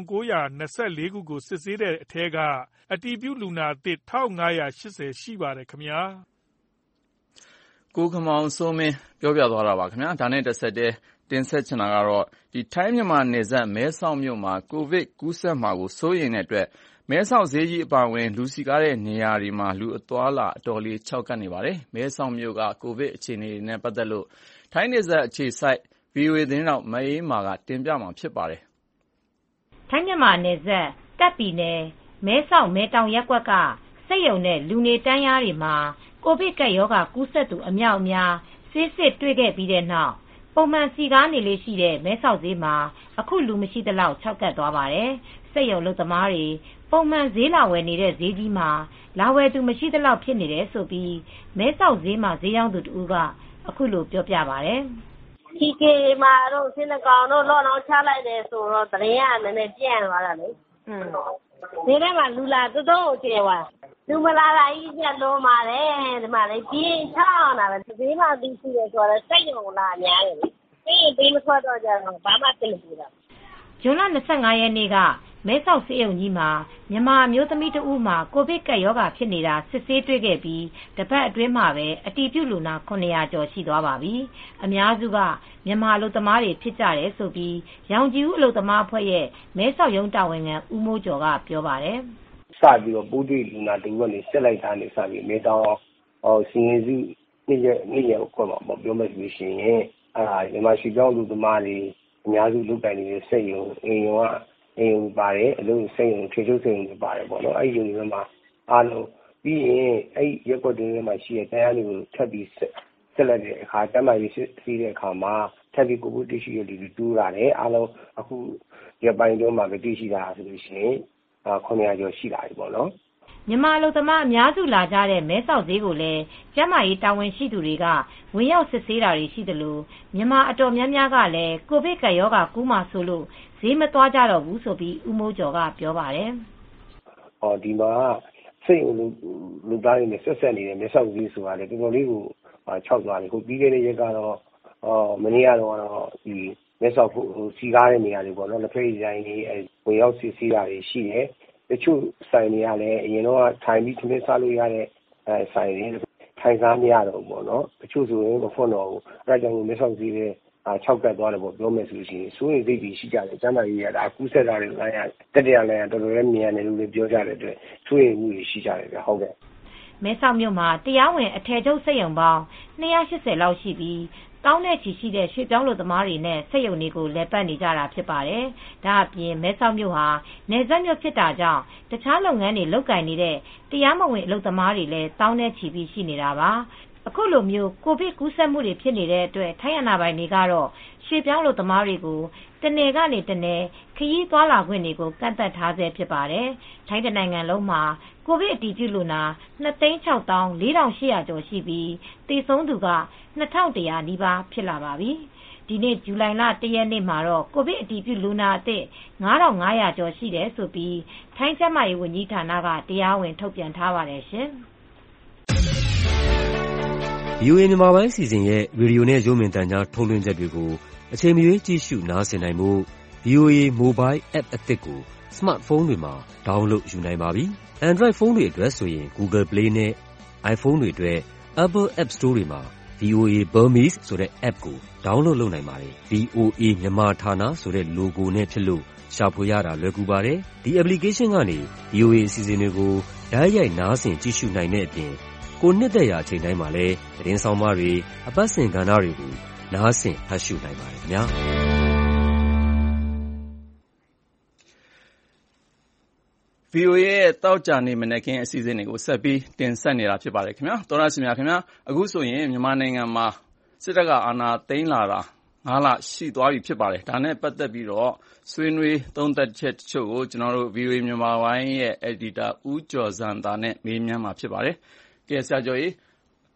7,924 ခုကိုစစ်ဆေးတဲ့အထဲကအတည်ပြုလူနာအသစ် 1,580 ရှိပါတယ်ခင်ဗျာ။ကိုခင်မောင်စိုးမင်းပြောပြသွားတာပါခင်ဗျာ။ဒါနဲ့တစ်ဆက်တည်းတင်ဆက်ချင်တာကတော့ထိုင်းမြန်မာနယ်စပ်မဲဆောက်မြို့မှာကိုဗစ်ကူးစက်မှာကိုစိုးရိမ်တဲ့အတွက်မဲဆောက်ဈေးကြီးအပါအဝင်လူစည်ကားတဲ့နေရာတွေမှာလူအသွားလာအတော်လေးခြောက်ကပ်နေပါတယ်။မဲဆောက်မြို့ကကိုဗစ်အခြေအနေနဲ့ပတ်သက်လို့ထိုင်းနယ်စပ်အခြေစိုက် VOA သတင်းတောက်မအေးမာကတင်ပြမှာဖြစ်ပါတယ်။ထိုင်းမြန်မာနယ်စပ်တပ်ပြည်နယ်မဲဆောက်မဲတောင်ရပ်ကွက်ကစက်ရုံနဲ့လူနေတန်းရားတွေမှာကိုဗစ်ကပ်ရောဂါကူးစက်သူအများအပြားဆေးစစ်တွေ့ခဲ့ပြီးတဲ့နောက်ပုံမှန်စီကားနေလေးရှိတဲ့မဲဆောက်ဈေးမှာအခုလူမရှိသလောက်ခြောက်ကပ်သွားပါတယ်။စက်ရုံလုပ်သမားတွေပုံမှန်ဈေးလာဝယ်နေတဲ့ဈေးကြီးမှာလာဝယ်သူမရှိသလောက်ဖြစ်နေတယ်ဆိုပြီးမဲဆောက်ဈေးမှာဈေးရောင်းသူတဦးကအခုလိုပြောပြပါတယ်။ဒီကေမှာတော့စင်းကောင်တော့လော့တော့ချလိုက်တယ်ဆိုတော့တရင်ကလည်းပြန့်သွားတာလေ။ဒီထဲမှာလူလာတော်တော်ကျေသွားလူမလာလာကြီးပြတ်လုံးပါတယ်ဒီမှာလေပြင်းချောင်းတာပဲဈေးမှာသူရှိတယ်ဆိုတော့စိတ်ရုံလာများတယ်လေပြီးမထွက်တော့ကြတော့ဘာမှသိမဘူးလားဇွန်လ25ရက်နေ့ကမဲဆောက်စေအုံကြီးမှာမြန်မာမျိုးသမီးတဦးမှာကိုဗစ်ကပ်ရောဂါဖြစ်နေတာစစ်ဆေးတွေ့ခဲ့ပြီးတပတ်အတွင်းမှာပဲအတည်ပြုလူနာ900ကျော်ရှိသွားပါပြီအများစုကမြန်မာလူသမားတွေဖြစ်ကြတယ်ဆိုပြီးရောင်ကြီးဦးအလုပ်သမားအဖွဲ့ရဲ့မဲဆောက်ရုံးတာဝန်ခံဦးမိုးကျော်ကပြောပါတယ်စပြီးတော့ပိုးတွေ့လူနာတူကနေဆက်လိုက်တာနေစပြီးမဲတောင်စီရင်စုနေ့ရက်ကိုခေါ်မှာပြောမယ်ဆိုရှင်မြန်မာရှိကြောင်းလူသမားတွေအများစုလုပ်တိုင်နေတဲ့စက်ရုံအိမ်ရုံပါတယ်အလုပ်စက်ရုံထေချုပ်စက်ရုံတွေပါတယ်ပေါ့နော်အဲ့ဒီရုံတွေမှာအားလုံးပြီးရင်အဲ့ရက်ကွက်တွေမှာရှိတဲ့တရားတွေကိုထပ်ပြီးဆက်လက်တဲ့အခါတမ်းမာရေးစီးတဲ့အခါမှာထပ်ပြီးကိုယ်တရှိရတွေတူးလာတယ်အားလုံးအခုရပိုင်းတော့မှာတရှိတာဆိုလို့ရှိရင်900ကျော်ရှိလာပြီပေါ့နော်မြန်မာလူသမားအများစုလာကြတဲ့မဲဆောက်ဈေးကိုလည်းကျန်းမာရေးတာဝန်ရှိသူတွေကဝင်ရောက်စစ်ဆေးတာတွေရှိသလိုမြန်မာအတော်များများကလည်းကိုဗစ်ကပ်ရောဂါကူးမှဆိုလို့ဈေးမသွားကြတော့ဘူးဆိုပြီးဦးမိုးကျော်ကပြောပါတယ်။ဒီမှာစိတ်လူသားတွေနဲ့ဆက်ဆက်နေတဲ့မဲဆောက်ဈေးဆိုတာလေတော်တော်လေးကိုခြောက်သွားတယ်။ကိုပြီးခဲ့တဲ့ရက်ကတော့မနေ့ကတော့ဒီမဲဆောက်စီကားတဲ့နေရာတွေပေါ့နော်လက်ဖက်ရည်ဆိုင်တွေဝင်ရောက်စစ်ဆေးတာတွေရှိတယ်။တချို့ဆိုင်တွေကလည်းအရင်တော့ထိုင်ပြီးခင်းစားလို့ရတဲ့ဆိုင်တွေထိုင်စားမရတော့ဘူးပေါ့နော်တချို့ဆိုရင်မဖွင့်တော့ဘူးအဲဒါကြောင့်မဲဆောက်ဈေးတဲ့6ကတ်သွားတယ်ပေါ့ပြောမယ်ဆိုရင်စိုးရိမ်စိတ်ကြီးရှိကြတယ်ကျန်းမာရေးရတာကူးဆက်တာတွေလည်းတက်ရလည်းတော်တော်လေးမြန်တယ်လို့ပြောကြတဲ့အတွက်စိုးရိမ်မှုတွေရှိကြတယ်ဗျဟုတ်ကဲ့မဲဆောက်မြို့မှာတရားဝင်အထည်ချုပ်စက်ရုံပေါင်း280လောက်ရှိပြီးတောင်းတဲ့ချီရှိတဲ့ရွှေပြောင်းလူသမားတွေနဲ့စက်ရုံတွေကိုလဲပတ်နေကြတာဖြစ်ပါတယ်။ဒါအပြင်မဲဆောက်မြို့ဟာနယ်စပ်မြို့ဖြစ်တာကြောင့်တခြားလုပ်ငန်းတွေလုပ်ကိုင်နေတဲ့တရားမဝင်အလုပ်သမားတွေလည်းတောင်းတဲ့ချီပြီးရှိနေတာပါ။အခုလိုမျိုးကိုဗစ်ကူးစက်မှုတွေဖြစ်နေတဲ့အတွက်ထိုင်းအာဏာပိုင်တွေကတော့ရွှေပြောင်းလူသမားတွေကိုတနယ်ကနေတနယ်ခရီးသွားလာခွင့်တွေကိုကန့်သတ်ထားဆဲဖြစ်ပါတယ်။ထိုင်းနိုင်ငံလုံးမှာကိုဗစ်အတည်ပြုလူနာ2,604,800 ကျော်ရှိပြီးသေဆုံးသူက2,100 နီးပါးဖြစ်လာပါပြီ။ဒီနေ့ဇူလိုင်လ 1 ရက်နေ့မှာတော့ကိုဗစ်အတည်ပြုလူနာအသစ်9,500 ကျော်ရှိတယ်ဆိုပြီးထိုင်းကျန်းမာရေးဝန်ကြီးဌာနကတရားဝင်ထုတ်ပြန်ထားပါတယ်ရှင်။ VOA မြန်မာပိုင်းစီစဉ်ရဲ့ရေဒီယိုနဲ့ရုပ်မြင်သံကြားထုတ်လွှင့်ချက်တွေကိုအချိန်မရွေးကြည့်ရှုနားဆင်နိုင်ဖို့ VOA Mobile App အသစ်ကို Smartphone တွေမှာ download ယူနိုင်ပါပြီ။ Android ဖုန်းတွေအတွက်ဆိုရင် Google Play နဲ့ iPhone တွေအတွက် Apple App Store တွေမှာ VOA Burmese ဆိုတဲ့ app ကို download လုပ်နိုင်ပါတယ်။ VOA မြန်မာဌာနဆိုတဲ့ logo နဲ့ဖြစ်လို့ရှာဖွေရတာလွယ်ကူပါတယ်။ဒီ application ကနေ VOA အစီအစဉ်တွေကိုတိုက်ရိုက်နားဆင်ကြည့်ရှုနိုင်တဲ့အပြင်ကိုနှစ်သက်ရာအချိန်တိုင်းမှာလည်းသတင်းဆောင်မတွေအပတ်စဉ်ကဏ္ဍတွေကိုနားဆင်ဖတ်ရှုနိုင်ပါတယ်ခင်ဗျာ။ VOA ရဲ့တောက်ကြနေမနက်ခင်းအစီအစဉ်တွေကိုဆက်ပြီးတင်ဆက်နေတာဖြစ်ပါတယ်ခင်ဗျာ။သောရရှင်များခင်ဗျာအခုဆိုရင်မြန်မာနိုင်ငံမှာစစ်တပ်ကအာဏာသိမ်းလာတာ9လရှိသွားပြီဖြစ်ပါတယ်။ဒါနဲ့ပတ်သက်ပြီးတော့ဆွေးနွေးသုံးသပ်ချက်တချို့ကိုကျွန်တော်တို့ VOA မြန်မာပိုင်းရဲ့ editor ဦးကျော်ဇံသာနဲ့မေးမြန်းမှာဖြစ်ပါတယ်။ကဲဆရာကျော်ကြီး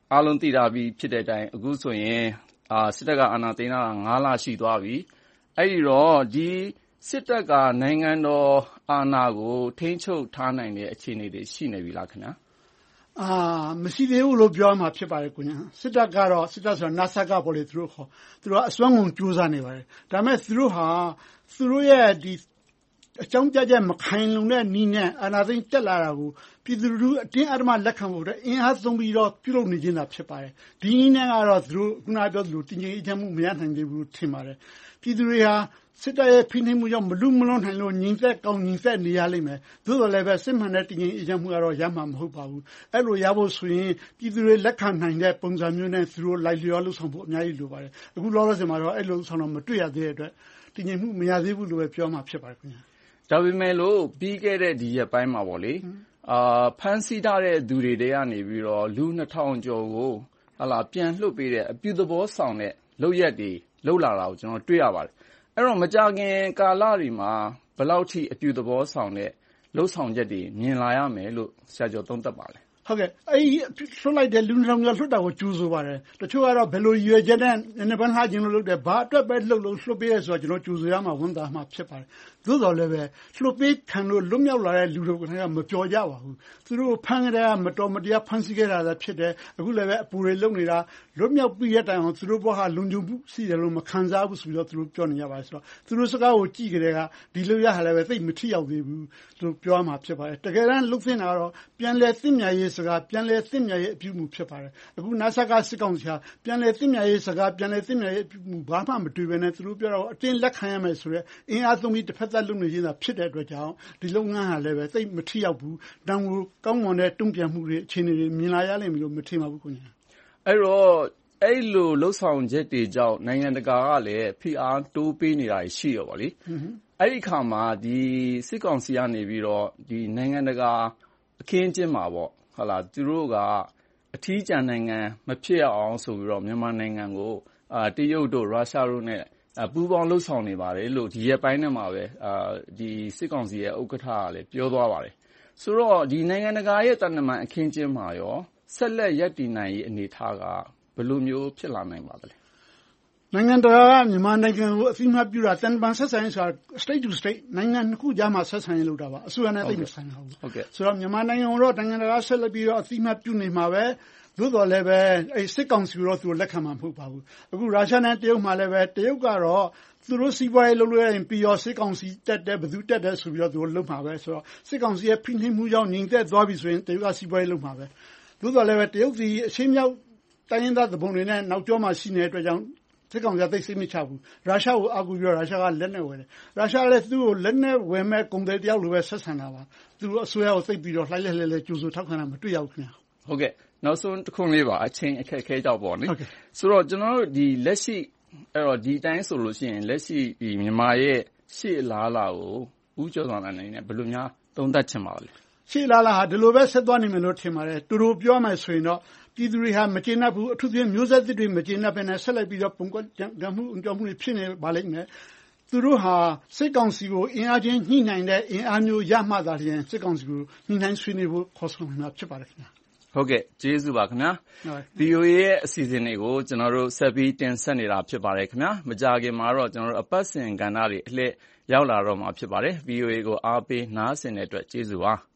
အားလုံးသိတာပြီးဖြစ်တဲ့အတိုင်းအခုဆိုရင်စစ်တပ်ကအာဏာသိမ်းတာ9 လရှိသွားပြီအဲ့ဒီတော့ဒီစစ်တပ်ကနိုင်ငံတော်အာဏာကိုထိန်းချုပ်ထားနိုင်တဲ့အခြေအနေတွေရှိနေပြီလားခင်ဗျာမရှိသေးဘူးလို့ပြောမှာဖြစ်ပါတယ်ကွညာစစ်တပ်ဆိုတာနာဆာကပေါ်လေသူတို့ကအစွမ်းကုန်ကြိုးစားနေပါတယ်ဒါပေမဲ့သူတို့ရဲ့ဒီအကြောင်းပြချက်မခိုင်လုံတဲ့နည်းနဲ့အာဏာသိမ်းတက်လာတာကိုပြည်သူလူထုအတင်းအဓမ္မလက်ခံဖို့အင်အားသုံးပြီးတော့ပြုလုပ်နေခြင်းသာဖြစ်ပါတယ်ဒီနည်းနဲ့ကတော့သူတို့ခုနပြောသလိုတင်ကြီးအချမ်းမှုမရနိုင်သေးဘူးထင်ပါတယ်ပြည်သူတွေဟာစစ်တပ်ရဲ့ဖိနှိပ်မှုကြောင့်မလွတ်နိုင်လို့ညီသက်ကောင်းညီသက်နေရလိမ့်မယ်သို့တော်လည်းပဲစစ်မှန်တဲ့တင်ကြီးအချမ်းမှုကတော့ရမှာမဟုတ်ပါဘူးအဲ့လိုရဖို့ဆိုရင်ပြည်သူတွေလက်ခံနိုင်တဲ့ပုံစံမျိုးနဲ့သူတို့လိုက်လျောလုပ်ဆောင်ဖို့အများကြီးလိုပါတယ်အခုလောလောဆယ်မှာတော့အဲ့လိုဆောင်တော့မတွေ့ရသေးတဲ့အတွက်တင်ကြီးမှုမရသေးဘူးလို့ပဲပြောမှာဖြစ်ပါတယ်ခင်ဗျာဒါပေမဲ့လို့ပြီးခဲ့တဲ့ဒီရက်ပိုင်းမှာပေါ့လေဖမ်းဆီးထားတဲ့သူတွေတဲကနေပြီးတော့လူ 2000 ကျော်ကိုပြန်လွှတ်ပေးတဲ့အပြုသဘောဆောင်တဲ့လုပ်ရက်တွေလုပ်လာတာကိုကျွန်တော်တွေ့ရပါတယ်အဲ့တော့မကြာခင်ကာလတွေမှာဘယ်လောက်ထိအပြုသဘောဆောင်တဲ့လုပ်ဆောင်ချက်တွေမြင်လာရမယ်လို့ဆရာကျော်သုံးသပ်ပါလဲဟုတ်ကဲ့အဲ့ဒီလွှတ်လိုက်တဲ့လူနှောင်ကျော်လွှတ်တာကိုကြိုးဆိုပါတယ်တချို့ကတော့ဘယ်လိုရွေချက်နဲ့နည်းနည်းပန်းလှခြင်းလို့လုပ်တယ်ဘာအတွက်ပဲလှုပ်လွှတ်ပေးရဆိုတော့ကျွန်တော်ကြိုးဆိုရမှာဝန်တာမှဖြစ်ပါတယ်သို့တော်လည်းပဲလှုပ်ပေးခံလို့လွတ်မြောက်လာတဲ့လူတွေကမပြောကြပါဘူးသူတို့ဖမ်းကြတဲ့မတော်မတရားဖမ်းဆီးခဲ့တာလည်းဖြစ်တယ်အခုလည်းပဲအပူတွေလုံနေတာလွတ်မြောက်ပြီးတဲ့တိုင်အောင်သူတို့ဘောဟာလုံခြုံမှုရှိတယ်လို့မခံစားဘူးဆိုပြီးတော့သူတို့ပြောနေကြပါတယ်ဆိုတော့သူတို့စကားကိုကြည့်ကြတဲ့ကဒီလိုရဟာလည်းပဲသိမထိရောက်သေးဘူးလို့ပြောမှာဖြစ်ပါတယ်တကယ်တမ်းလှုပ်သင့်တာကတော့ပြန်လဲသိမြရေးစကားပြန်လဲသိမြရေးအပြုမှုဖြစ်ပါတယ်အခုနာဆာကစစ်ကောင်စီဟာပြန်လဲသိမြရေးစကားပြန်လဲသိမြရေးအပြုမှုဘာမှမတွေ့ဘဲနဲ့သူတို့ပြောတော့အတင်းလက်ခံရမယ်ဆိုတော့အင်အားသုံးပြီးတစ်ဖက်သက်လုပ်နေခြင်းသာဖြစ်တဲ့အတွက်ကြောင့်ဒီလုပ်ငန်းဟာလည်းပဲသိမထိရောက်ဘူးတန်ကိုကောင်းမွန်တဲ့တုံ့ပြန်မှုတွေအခြေအနေတွေမြင်လာရလိမ့်မယ်လို့မထင်ပါဘူးခင်ဗျာအဲ့တော့အဲ့လိုလှုပ်ဆောင်ချက်တွေကြောင့်နိုင်ငံတကာကလည်းဖိအားတိုးပေးနေတာရှိရောပါလေအဲ့ဒီခါမှာဒီစစ်ကောင်စီကနေပြီးတော့ဒီနိုင်ငံတကာအခင်းအကျင်းမှာပေါ့သူတို့ကအထီးကျန်နိုင်ငံမဖြစ်အောင်ဆိုပြီးတော့မြန်မာနိုင်ငံကိုတရုတ်တို့ရုရှားတို့နဲ့ပူးပေါင်းလှုပ်ဆောင်နေပါတယ်လို့ဒီရက်ပိုင်းထဲမှာပဲဒီစစ်ကောင်စီရဲ့ဥက္ကဋ္ဌကလည်းပြောသွားပါတယ်ဆိုတော့ဒီနိုင်ငံတကာရဲ့တန်တမန်အခင်းကျင်းမှာရောဆက်လက်ရပ်တည်နိုင်ရေးအနေအထားကဘယ်လိုမျိုးဖြစ်လာနိုင်ပါသလဲနိုင်ငံတကာကမြန်မာနိုင်ငံကိုအသိအမှတ်ပြုတာတန်တမန်ဆက်ဆံရေးဆိုတာ state to state နိုင်ငံတစ်ခုကြားမှာဆက်ဆံရေးလုပ်တာပါအစိုးရနဲ့သိမဆိုင်ဘူးဟုတ်ကဲ့ဆိုတော့မြန်မာနိုင်ငံကိုတော့နိုင်ငံတကာဆက်လက်ပြီးတော့အသိအမှတ်ပြုနေမှာပဲသို့တော်လည်းပဲအဲ့စစ်ကောင်စီတော့သူလက်ခံမှာမဟုတ်ပါဘူးအခုရုရှားနဲ့တရုတ်မှာလည်းပဲတရုတ်ကတော့သူတို့စီးပွားရေးလုပ်လို့ရရင်ပြီးတော့စစ်ကောင်စီတက်တယ်ဘယ်သူတက်တယ်ဆိုပြီးတော့သူတို့လုပ်မှာပဲဆိုတော့စစ်ကောင်စီရဲ့ဖိနှိပ်မှုကြောင့်ညီသက်သွားပြီဆိုရင်တရုတ်ကစီးပွားရေးလုပ်မှာပဲသို့တော်လည်းပဲတရုတ်စီအရှင်းမြောက်တိုင်းရင်းသားသဘုံတွေနဲ့နောက်ကျောမှာရှိနေတဲ့အတွက်ကြောင့်စစ်ကောင်စီကသိစိတ်မချဘူးရုရှားကိုအကူပြီးတော့ရုရှားကလက်နဲ့ဝယ်တယ်ရုရှားလည်းသူ့ကိုလက်နဲ့ဝယ်မဲ့ကုန်တယ်တယောက်လိုပဲဆက်ဆံတာပါသူတို့အစိုးရကိုသိပြီးတော့လှိုက်လဲကြိုးဆိုထောက်ခံတာမတွေ့ရဘူးခင်ဗျာဟုတ်ကဲ့နောက်ဆုံးတစ်ခုလေးပါအချင်းအခက်အခဲကြောင့်ပေါ့နိဆိုတော့ကျွန်တော်တို့ဒီလက်ရှိအဲ့တော့ဒီတိုင်းဆိုလို့ရှိရင်လက်ရှိဒီမြန်မာရဲ့ရှေ့လားလာကိုဦးကျော်စွာနိုင်နဲ့ဘယ်လိုများသုံးသပ်ချင်ပါလဲရှေ့လားလာဟာဒီလိုပဲဆက်သွားနေမယ်လို့ထင်ပါတယ်တူတူပြောမယ်ဆိုရင်တော့ပြည်သူတွေဟာမကျေနပ်ဘူးအထူးသဖြင့်မျိုးဆက်သစ်တွေမကျေနပ်ဘဲနဲ့ဆက်လိုက်ပြီးတော့ပုံကွက်ကြံမှုအကြောင်းမှုတွေဖြစ်နေပါလိမ့်မယ်သူတို့ဟာစစ်ကောင်စီကိုအင်အားချင်းညှိနိုင်တဲ့အင်အားမျိုးရမှသာလျှင်စစ်ကောင်စီကိုညှိနှိုင်းဆွေးနွေးဖို့ခေါ်ဆောင်နေတာဖြစ်ပါတယ်ခင်ဗျာဟုတ်ကဲ့ကျေးဇူးပါခင်ဗျာ VOA ရဲ့အစီအစဉ်တွေကိုကျွန်တော်တို့ဆက်ပြီးတင်ဆက်နေတာဖြစ်ပါတယ်ခင်ဗျာမကြာခင်မှာတော့ကျွန်တော်တို့အပတ်စဉ်ကဏ္ဍတွေအလှည့်ရောက်လာတော့မှာဖြစ်ပါတယ် VOA ကိုအားပေးနားဆင်တဲ့အတွက်ကျေးဇူးပါ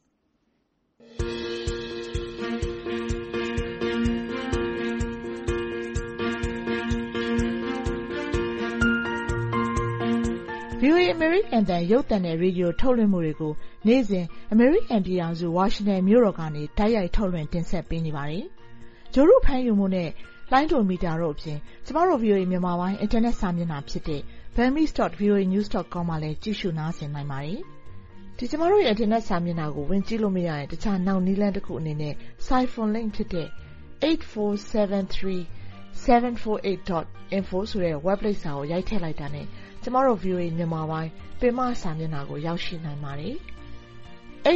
VOA American တန်ရုပ်သံနဲ့ရေဒီယိုထုတ်လွှင့်မှုတွေကိုနေ့စဉ် American ပြည်ထောင်စု Washington မြို့တော်ကနေတိုက်ရိုက်ထုတ်လွှင့်တင်ဆက်ပေးနေပါတယ်။ဂျိုရုဖမ်းယူမှုနဲ့လိုင်းဒိုမီတာတို့အပြင်ကျမတို့ VOA မြန်မာပိုင်းအင်တာနက်စာမျက်နှာဖြစ်တဲ့ burmese.voanews.com မှာလည်းကြည့်ရှုနားဆင်နိုင်ပါတယ်။ဒီကျမတို့ရဲ့အင်တာနက်စာမျက်နှာကိုဝင်ကြည့်လို့မရရင်တခြားနောက်နည်းလမ်းတစ်ခုအနေနဲ့ Siphon link ဖြစ်တဲ့ 8473748.info ဆိုတဲ့ web လိပ်စာကိုရိုက်ထည့်လိုက်တာနဲ့ကျမတို့ VOA မြန်မာပိုင်းပင်မစာမျက်နှာကိုရောက်ရှိနိုင်ပါတယ်။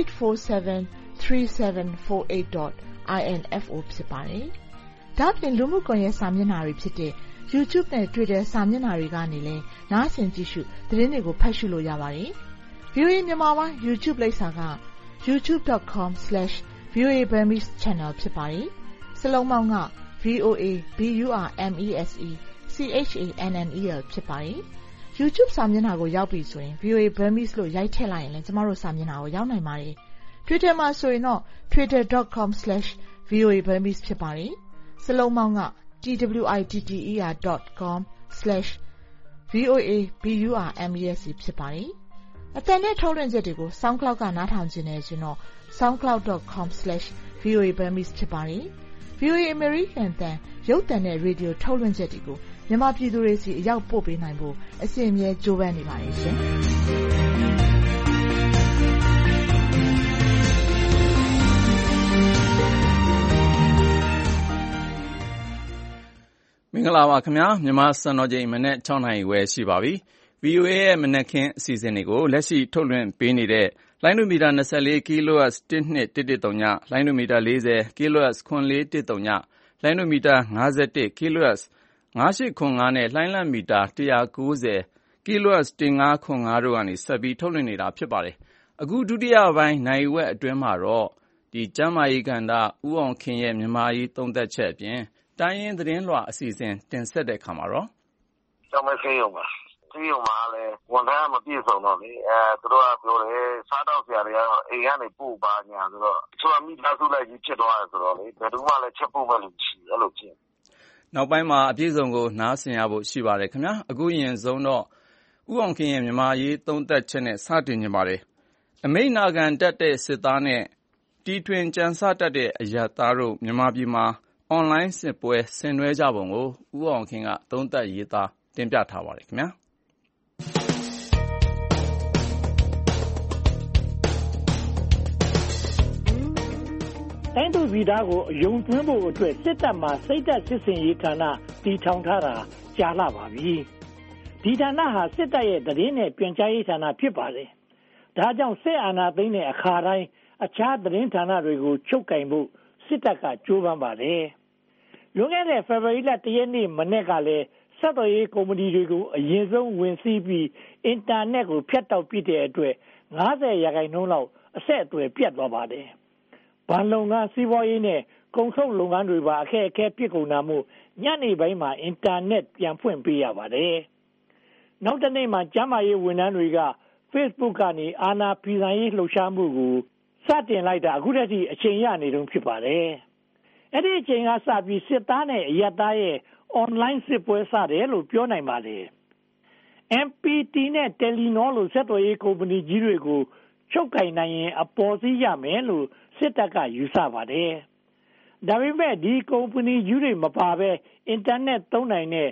8473748.info ဖြစ်ပါတယ်။ဒါ့အပြင်လူမှုကွန်ရက်စာမျက်နှာတွေဖြစ်တဲ့ YouTube နဲ့ Twitter စာမျက်နှာတွေကနေလည်းနားဆင်ကြည့်ရှုသတင်းတွေကိုဖတ်ရှုလို့ရပါတယ်။ VOA မြန်မာပိုင်း YouTube လိပ်စာက youtube.com/voaburmese channel ဖြစ်ပါတယ်။စလုံးပေါင်းက VOABURMESEဖြစ်ပါတယ်။ YouTube စာမျက်နှာကိုရောက်ပြီဆိုရင် VOA Burmese လို့ရိုက်ထည့်လိုက်ရင်လည်းကျမတို့စာမျက်နှာကိုရောက်နိုင်ပါတယ်။ Twitter မှာဆိုရင်တော့ twitter.com/voaburmese ဖြစ်ပါတယ်။စလုံးပေါင်းက twitter.com/voaburmese ဖြစ်ပါတယ်။အသံနဲ့ထုတ်လွှင့်ချက်တွေကို SoundCloud ကနားထောင်ကြနေဆိုတော့ soundcloud.com/voaburmese ဖြစ်ပါတယ်။ VOA American တန်ရုပ်သံနဲ့ရေဒီယိုထုတ်လွှင့်ချက်တွေကိုမြန်မာပြည်သူတွေစီအရောက်ပို့ပေးနိုင်ဖို့အစဉ်အမြဲကြိုးပမ်းနေပါတယ်ရှင်။မင်္ဂလာပါခင်ဗျာမြန်မာစံတော်ချိန်မနေ့6နာရီဝယ်ရှိပါပြီ VOA ရဲ့မနက်ခင်းအစီအစဉ်တွေကိုလက်ရှိထုတ်လွှင့်ပေးနေတဲ့လိုင်းဒိုမီတာ24 kHz 1213 လိုင်းဒိုမီတာ40 kHz 9413 လိုင်းဒိုမီတာ51 kHz 9805နဲ့လိုင်းလံမီတာ190 kHz 1505တို့ကနေဆက်ပြီးထုတ်လွှင့်နေတာဖြစ်ပါတယ်အခုဒုတိယပိုင်းနိုင်ဝက်အတွင်းမှာတော့ကျမ်းမာရေးကဏ္ဍဦးအောင်ခင်ရဲ့မြန်မာရေးသုံးသက်ချက်အပြင်တိုင်းရင်းသတင်းလွှာအစီအစဉ်တင်ဆက်တဲ့ခါမှာတော့ကျောင်းမဆေးရုံမှာလည်းဝန်ထမ်းမပြည့်စုံတော့လေသူတို့ကပြောတယ်စားတော့ဆရာတွေကတော့အိမ်ကနေပို့ပါညာဆိုတော့သူကမိသားစုလိုက်ကြီးဖြစ်သွားတယ်ဆိုတော့လေဘယ်သူမှလည်းချက်ပို့မဲ့လို့ရှိအဲ့လိုဖြစ်နောက်ပိုင်းမှာအပြည့်စုံကိုနားဆင်ရဖို့ရှိပါတယ်ခင်ဗျာအခုရင်ဆုံးတော့ဦးအောင်ခင်ရဲ့မြန်မာရေးသုံးသက်ချက်နဲ့စတင်နေပါတယ်အမိန့်နာခံတတ်တဲ့စစ်သားနဲ့တီထွင်ကြံစတတ်တဲ့အရပ်သားတို့မြန်မာပြည်မှာအွန်လိုင်းစစ်ပွဲဆင်နွှဲကြပုံကိုဦးအောင်ခင်ကသုံးသပ်ရေးသားတင်ပြထားပါတယ်ခင်ဗျာတိုင်းသူပြည်သားကိုအယုံသွင်းဖို့အတွက်စစ်တပ်မှစိတ်သက်စစ်စင်ရေးဌာနတည်ထောင်ထားတာကြာလာပါပြီဒီဌာနဟာစစ်တပ်ရဲ့သတင်းနဲ့ပြန်ကြားရေးဌာနဖြစ်ပါတယ်ဒါကြောင့်စစ်အာဏာသိမ်းတဲ့အခါတိုင်းအခြားသတင်းဌာနတွေကိုချုပ်ကင်ဖို့စစ်တပ်ကကြိုးပမ်းပါတယ်လွန်ခဲ့တဲ့ဖေဖော်ဝါရီလ1ရက်နေ့မနေ့ကလည်းဆက်သွယ်ရေးကုမ္ပဏီတွေကိုအရင်ဆုံးဝင်စီးပြီးအင်တာနက်ကိုဖြတ်တောက်ပစ်တဲ့အတွက်90%လောက်အဆက်အသွယ်ပြတ်သွားပါတယ်။ဘဏ်လုပ်ငန်းစီးပွားရေးနဲ့ကုန်ထုတ်လုပ်ငန်းတွေပါအခက်အခဲဖြစ်ကုန်တာမို့ညနေပိုင်းမှာအင်တာနက်ပြန်ဖွင့်ပေးရပါတယ်။နောက်တစ်နေ့မှာကျန်းမာရေးဝန်ထမ်းတွေက Facebook ကနေအာဏာဖီဆန်ရေးလှုပ်ရှားမှုကိုစတင်လိုက်တာအခုတည်းကအချိန်ရနေတုန်းဖြစ်ပါတယ်။အဲ့ဒီအချိန်ကစပြီးစစ်သားနဲ့အရပ်သားရဲ့အွန်လိုင်းစစ်ပွဲစတယ်လို့ပြောနိုင်ပါတယ်။ MPT နဲ့ Telenor လို့ဆက်သွယ်ရေးကုမ္ပဏီကြီးတွေကိုချုပ်ကင်နိုင်ရင်အပေါ်စီးရမယ်လို့စစ်တပ်ကယူဆပါတယ်။ဒါပေမဲ့ဒီကုမ္ပဏီကြီးတွေမပါဘဲအင်တာနက်သုံးနိုင်တဲ့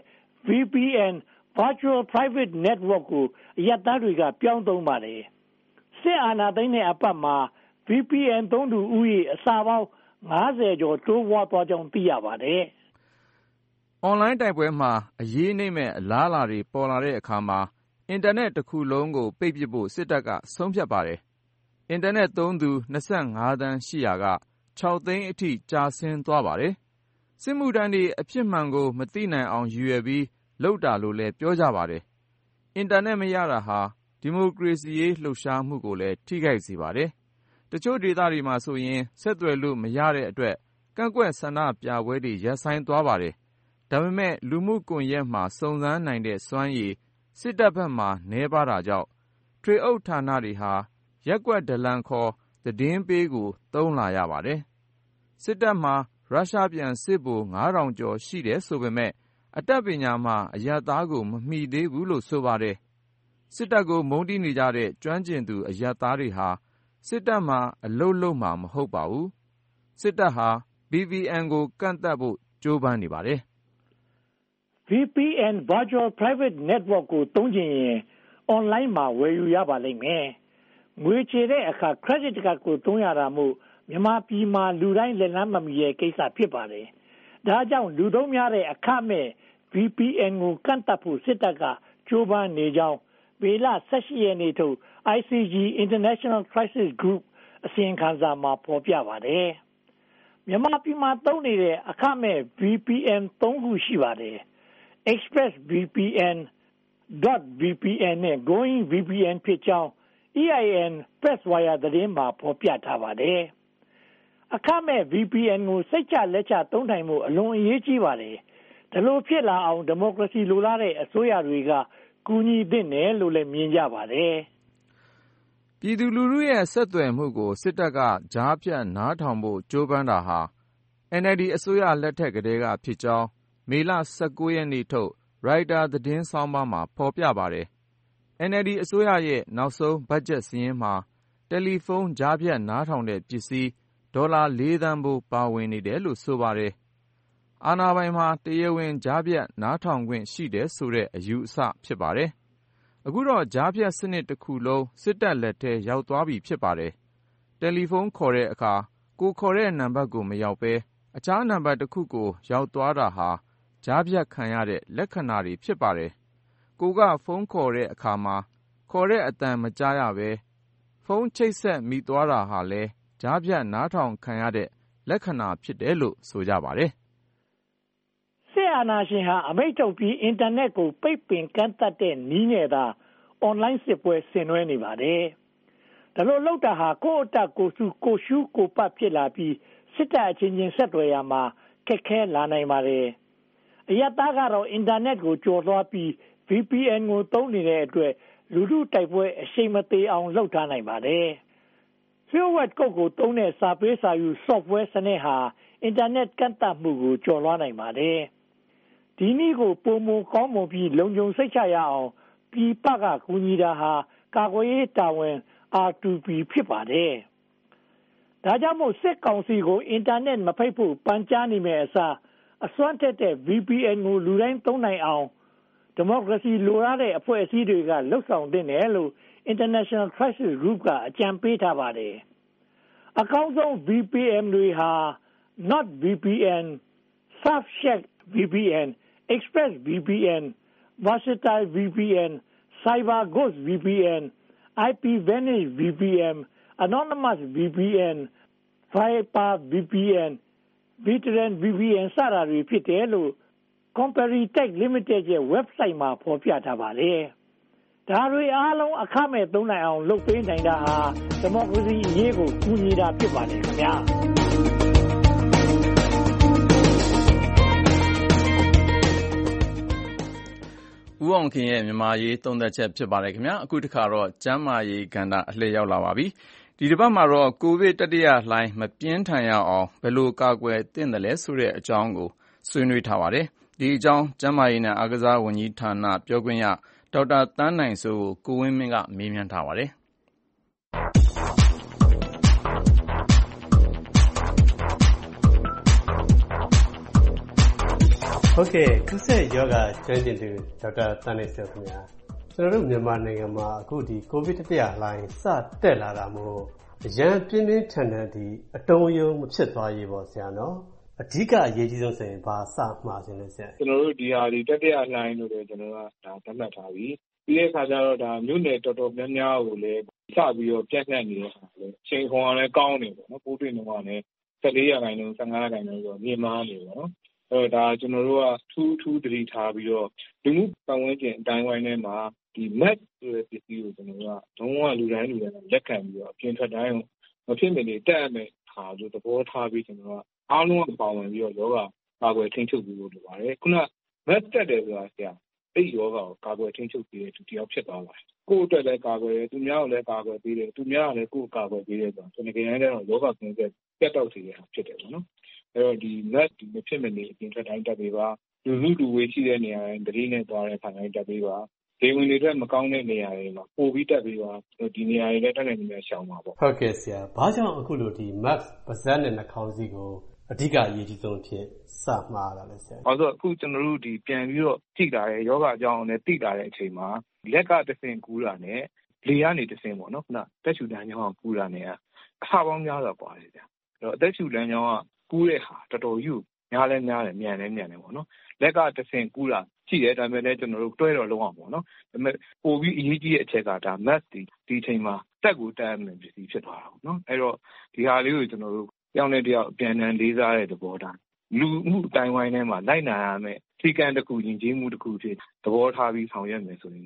VPN Virtual Private Network ကိုအရပ်သားတွေကပြောင်းသုံးပါတယ်။စစ်အာဏာသိမ်းတဲ့အပတ်မှာ VPN သုံးသူဦးရေအစာပေါင်း50ကျော်တိုးပွားသွားကြောင်းသိရပါတယ်။အွန်လိုင်းတိုက်ပွဲမှာအရေးနိမ့်မဲ့အလားအလာတွေပေါ်လာတဲ့အခါမှာအင်တာနက်တစ်ခုလုံးကိုပိတ်ပစ်ဖို့စစ်တပ်ကဆုံးဖြတ်ပါတယ်။အင်တာနက်သုံးသူ25သန်းရှိရာက6သိန်းအထိကျဆင်းသွားပါတယ်။စစ်မှုထမ်းတွေအဖြစ်မှန်ကိုမသိနိုင်အောင်ရည်ရွယ်ပြီးလုပ်တာလို့လည်းပြောကြပါတယ်။အင်တာနက်မရတာဟာဒီမိုကရေစီရေးလှုပ်ရှားမှုကိုလည်းထိခိုက်စေပါတယ်။တချို့ဒေသတွေမှာဆိုရင်ဆက်သွယ်လို့မရတဲ့အတွက်ကန့်ကွက်ဆန္ဒပြပွဲတွေရပ်ဆိုင်းသွားပါတယ်။ဒါပေမဲ့လူမှုကွန်ရက်မှာစုံစမ်းနိုင်တဲ့စွမ်းရည်စစ်တပ်ဘက်မှာနည်းပါးတာကြောင့်ထွေအုပ်ဌာနတွေဟာရက်ကွက်ဒလန်ခေါ်သတင်းပေးကိုသုံးလာရပါတယ်။စစ်တပ်မှာရုရှားပြန်စစ်ဗိုလ်9000ကျော်ရှိတယ်ဆိုပေမဲ့အတတ်ပညာမှာအရပ်သားကိုမမီသေးဘူးလို့ဆိုပါတယ်။စစ်တပ်ကိုမုန်းတီးနေကြတဲ့ကျွမ်းကျင်သူအရပ်သားတွေဟာစစ်တပ်မှာအလုပ်လုပ်မှာမဟုတ်ပါဘူး။စစ်တပ်ဟာ VPN ကိုကန့်သတ်ဖို့ကြိုးပမ်းနေပါတယ်။ VPN Virtual Private Network ကိုသုံးချင်ရင်အွန်လိုင်းမှာဝယ်ယူရပါလိမ့်မယ်။ငွေချေတဲ့အခါ credit card ကိုသုံးရတာမို့မြန်မာပြည်မှာလူတိုင်းလက်လှမ်းမမီတဲ့ကိစ္စဖြစ်ပါတယ်။ဒါကြောင့်လူသုံးများတဲ့အခမဲ့ VPN ကိုကန့်သတ်ဖို့စစ်တပ်ကကြိုးပမ်းနေကြောင်းမေလ18ရက်နေ့ထုတ် ICG International Crisis Group အစီရင်ခံစာမှာဖော်ပြပါတယ်။မြန်မာပြည်မှာသုံးနေတဲ့အခမဲ့ VPN 3ခုရှိပါတယ်။ Express VPN, .vpn နဲ့ Going VPN ဖြစ်ကြောင်း EIN Presswire သတင်းမှာဖော်ပြထားပါတယ်အခမဲ့ VPN ကိုစိတ်ချလက်ချသုံးနိုင်မှုအလွန်အရေးကြီးပါတယ်။ဒီလိုဖြစ်လာအောင်ဒီမိုကရေစီလိုလားတဲ့အစိုးရတွေကကူညီသင့်တယ်လို့လည်းမြင်ကြပါတယ်။ပြည်သူလူထုရဲ့ဆက်သွယ်မှုကိုစစ်တပ်ကကြားဖြတ်နားထောင်ဖို့ကြိုးပမ်းတာဟာ NLD အစိုးရလက်ထက်ကတည်းကဖြစ်ကြောင်းမေလ 19 ရက်နေ့ထုတ်ရိုက်တာသတင်းဆောင်းပါးမှာဖော်ပြပါတယ်။ NLD အစိုးရရဲ့နောက်ဆုံးဘတ်ဂျက်စာရင်းမှာတယ်လီဖုန်းကြားဖြတ်နားထောင်တဲ့ပစ္စည်းဒေါ်လာ 4 သန်းဖိုးပါဝင်နေတယ်လို့ဆိုပါတယ်။အာဏာပိုင်မှာတရားဝင်ကြားဖြတ်နားထောင်ခွင့်ရှိတယ်ဆိုတဲ့အယူအဆဖြစ်ပါတယ်။အခုတော့ကြားဖြတ်စနစ်တစ်ခုလုံးစစ်တပ်လက်ထဲရောက်သွားပြီဖြစ်ပါတယ်။တယ်လီဖုန်းခေါ်တဲ့အခါကိုခေါ်တဲ့နံပါတ်ကိုမရောက်ဘဲအခြားနံပါတ်တစ်ခုကိုရောက်သွားတာဟာကြားဖြတ်ခံရတဲ့လက္ခဏာတွေဖြစ်ပါတယ်။ကိုကဖုန်းခေါ်တဲ့အခါမှာခေါ်တဲ့အသံမကြားရဘဲဖုန်းချိတ်ဆက်မိသွားတာဟာလည်းကြားဖြတ်နားထောင်ခံရတဲ့လက္ခဏာဖြစ်တယ်လို့ဆိုကြပါတယ်။စစ်အာဏာရှင်ဟာအမိန့်ထုတ်ပြီးအင်တာနက်ကိုပိတ်ပင်ကန့်သတ်တဲ့နည်းနဲ့သာအွန်လိုင်းစစ်ပွဲဆင်နွှဲနေပါတယ်။ဒါလို့လောက်တာဟာကိုယ့်အတက်ကိုစုကိုရှုကိုပတ်ဖြစ်လာပြီးစစ်တပ်အချင်းချင်းဆက်သွယ်ရမှာခက်ခဲလာနိုင်ပါတယ်။အရပ်သားကတော့အင်တာနက်ကိုကျော်သွားပြီး VPN ကိုသုံးနေတဲ့အတွက်လူထုတိုက်ပွဲအရှိန်မသေးအောင်လုပ်ထားနိုင်ပါတယ်။ Fieldwork ကုတ်ကိုသုံးတဲ့စာပေးစာယူ software စနစ်ဟာအင်တာနက်ကန့်သတ်မှုကိုကျော်လွှားနိုင်ပါတယ်။ဒီနည်းကိုပုံမကောင်းမွန်ပြီးလုံခြုံစိတ်ချရအောင်ပြည်ပကကူညီတာဟာကာကွယ်ရေးတာဝန် R2P ဖြစ်ပါတယ်။ဒါကြောင့်မို့စစ်ကောင်စီကိုအင်တာနက်မဖိတ်ဖို့ပန်ကြားနေမယ့်အစားအစွမ်းထက်တဲ့ VPN ကိုလူတိုင်းသုံးနိုင်အောင်ဒီမိုကရေစီလိုလားတဲ့အဖွဲ့အစည်းတွေကလှုပ်ဆောင်သင့်တယ်လို့ International Crisis Group ကအကြံပေးထားပါတယ်။အကောင်းဆုံး VPN တွေဟာ NordVPN, Surfshark VPN, Express VPN, Versatile VPN, CyberGhost VPN, IPVanish VPN, Anonymous VPN, Viper VPN, Veteran VPN စတာတွေဖြစ်တယ်လို့ Comparitech Limited ရဲ့ website မှာဖော်ပြထားပါတယ်။ဒါတွေအားလုံးအခမဲ့သုံးနိုင်အောင်လုပ်ပေးနိုင်တာဟာဒီမိုကရေစီအရေးကိုကူညီတာဖြစ်ပါတယ်ခင်ဗျာ။ဦးအောင်ခင်ရဲ့မြန်မာရေးသုံးသပ်ချက်ဖြစ်ပါတယ်ခင်ဗျာအခုတစ်ခါတော့ကျမ်းမာရေးကဏ္ဍအလှည့်ရောက်လာပါပြီဒီတစ်ပတ်မှာတော့ကိုဗစ်တတိယလှိုင်းမပြင်းထန်ရအောင်ဘယ်လိုကာကွယ်သင့်တယ်လဲဆိုတဲ့အကြောင်းကိုဆွေးနွေးထားပါတယ်ဒီအကြောင်းကျမ်းမာရေးနဲ့အားကစားဝန်ကြီးဌာနပြောခွင့်ရဒေါက်တာသန်းနိုင်စိုးကိုဝင်းမင်းကမေးမြန်းထားပါတယ်ဟုတ်ကဲ့ကုသယောဂကျွမ်းကျင်သူဒေါက်တာသန်းနိုင်စိုးခင်ဗျာကျွန်တော်တို့မြန်မာနိုင်ငံမှာအခုဒီကိုဗစ်တတိယလှိုင်းစတက်လာတာမို့အရန်ပြင်းပြင်းထန်ထန်ဒီအတုံးယုံမဖြစ်သွားရေးပေါ့ဆရာနော်အဓိကအရေးကြီးဆုံးဆိုရင်ဘာစမှားခြင်းလဲဆရာကျွန်တော်တို့ဒီဟာဒီတတိယလှိုင်းလို့လည်းကျွန်တော်ကဒါသတ်မှတ်ထားပြီပြီးတဲ့အခါကျတော့ဒါမြို့နယ်တော်တော်များများကိုလည်းစပြီးတော့ပြန့်နှံ့နေတဲ့ဟာလည်းချိန်ခွန်ကလည်းကောင်းနေပေါ့နော်ပိုးတွေ့နှုန်းကလည်း14%, 15%ဆိုမြင့်မားနေပေါ့နော်ဒါကျွန်တော်တို့ကထူးသတိထားပြီးတော့လူမှုပတ်ဝန်းကျင်အတိုင်းဝိုင်းထဲမှာဒီ mask ဆိုတဲ့ပစ္စည်းကိုကျွန်တော်တို့ကလုံးဝလူတိုင်းလက်ခံပြီးတော့အပြင်ထွက်တိုင်းမဖြစ်မနေတက်ရမယ့်ဟာလို့သဘောထားပြီးကျွန်တော်ကအားလုံးကပါဝင်ပြီးတော့ယောဂကာကွယ်ထိန်းချုပ်ပြီးလို့လိုပါတယ်ခုန mask တက်တယ်ဆိုတာဆရာအဲ့ဒီယောဂကိုကာကွယ်ထိန်းချုပ်ပြီးတဲ့သူတယောက်ဖြစ်သွားပါတယ်ကိုယ့်အတွက်လည်းကာကွယ်တယ်သူများကိုလည်းကာကွယ်ပေးတယ်သူများကလည်းကိုယ့်ကိုကာကွယ်ပေးတယ်ဆိုတော့ကျွန်တော်ကြိုင်တိုင်းတော့ယောဂကင်းတဲ့ပြတ်တောက်စေတာဖြစ်တယ်ပေါ့နော်အဲ့တော့ဒီ mask ဒီမဖြစ်မနေအပြင်ထွက်တိုင်းတက်ပေးပါလူမှုလူဝေးရှိတဲ့နေရာတိုင်းတတိနဲ့သွားတဲ့ခါတိုင်းတက်ပေးပါဒေဝင်တွေအတွက်မကောင်းတဲ့နေရာတွေမှာပို့ပြီးတက်ပေးပါဒီနေရာတွေလည်းတက်နေနေရှောင်ပါပေါ့ဟုတ်ကဲ့ဆရာဘာကြောင့်အခုလိုဒီ mask ပါးစပ်နဲ့နှာခေါင်းစည်းကိုအဓိကအရေးကြီးဆုံးဖြစ်စမှားတာလဲဆရာအဲ့တော့အခုကျွန်တော်တို့ဒီပြန်ပြီးတော့ကြည့်လာတဲ့ယောဂအကြောင်းနဲ့သိလာတဲ့အချိန်မှာလက်ကတဆင်ကူးတာနဲ့လေကနေတဆင်ပေါ့နော်ခုနတက်ရှူတန်းကြောင်းကူးတာနဲ့အဆပေါင်းများစွာပါတယ်ဗျာအဲ့တော့အသက်ရှူတန်းကြောင်းကကူးတဲ့ဟာတော်တော်ယူများလဲများတယ်မြန်လဲမြန်တယ်ပေါ့နော်လက်ကတဆင်ကူးတာရှိတယ်ဒါပေမဲ့လည်းကျွန်တော်တို့တွဲတော်လုံးအောင်ပေါ့နော်ဒါပေမဲ့ပိုပြီးအရေးကြီးတဲ့အချက်ကဒါ mask ဒီအချိန်မှာတက်ကိုတက်ရမယ်ပစ္စည်းဖြစ်သွားတာပေါ့နော်အဲ့တော့ဒီဟာလေးကိုကျွန်တော်တို့ကြောင်းတဲ့တယောက်အပြန်အလှန်လေးစားတဲ့သဘောထားလူမှုအတိုင်းဝိုင်းထဲမှာလိုက်နာရမယ်ထိကန်တစ်ခုယဉ်ကျေးမှုတစ်ခုဖြစ်သဘောထားပြီးဆောင်ရွက်မယ်ဆိုရင်တော့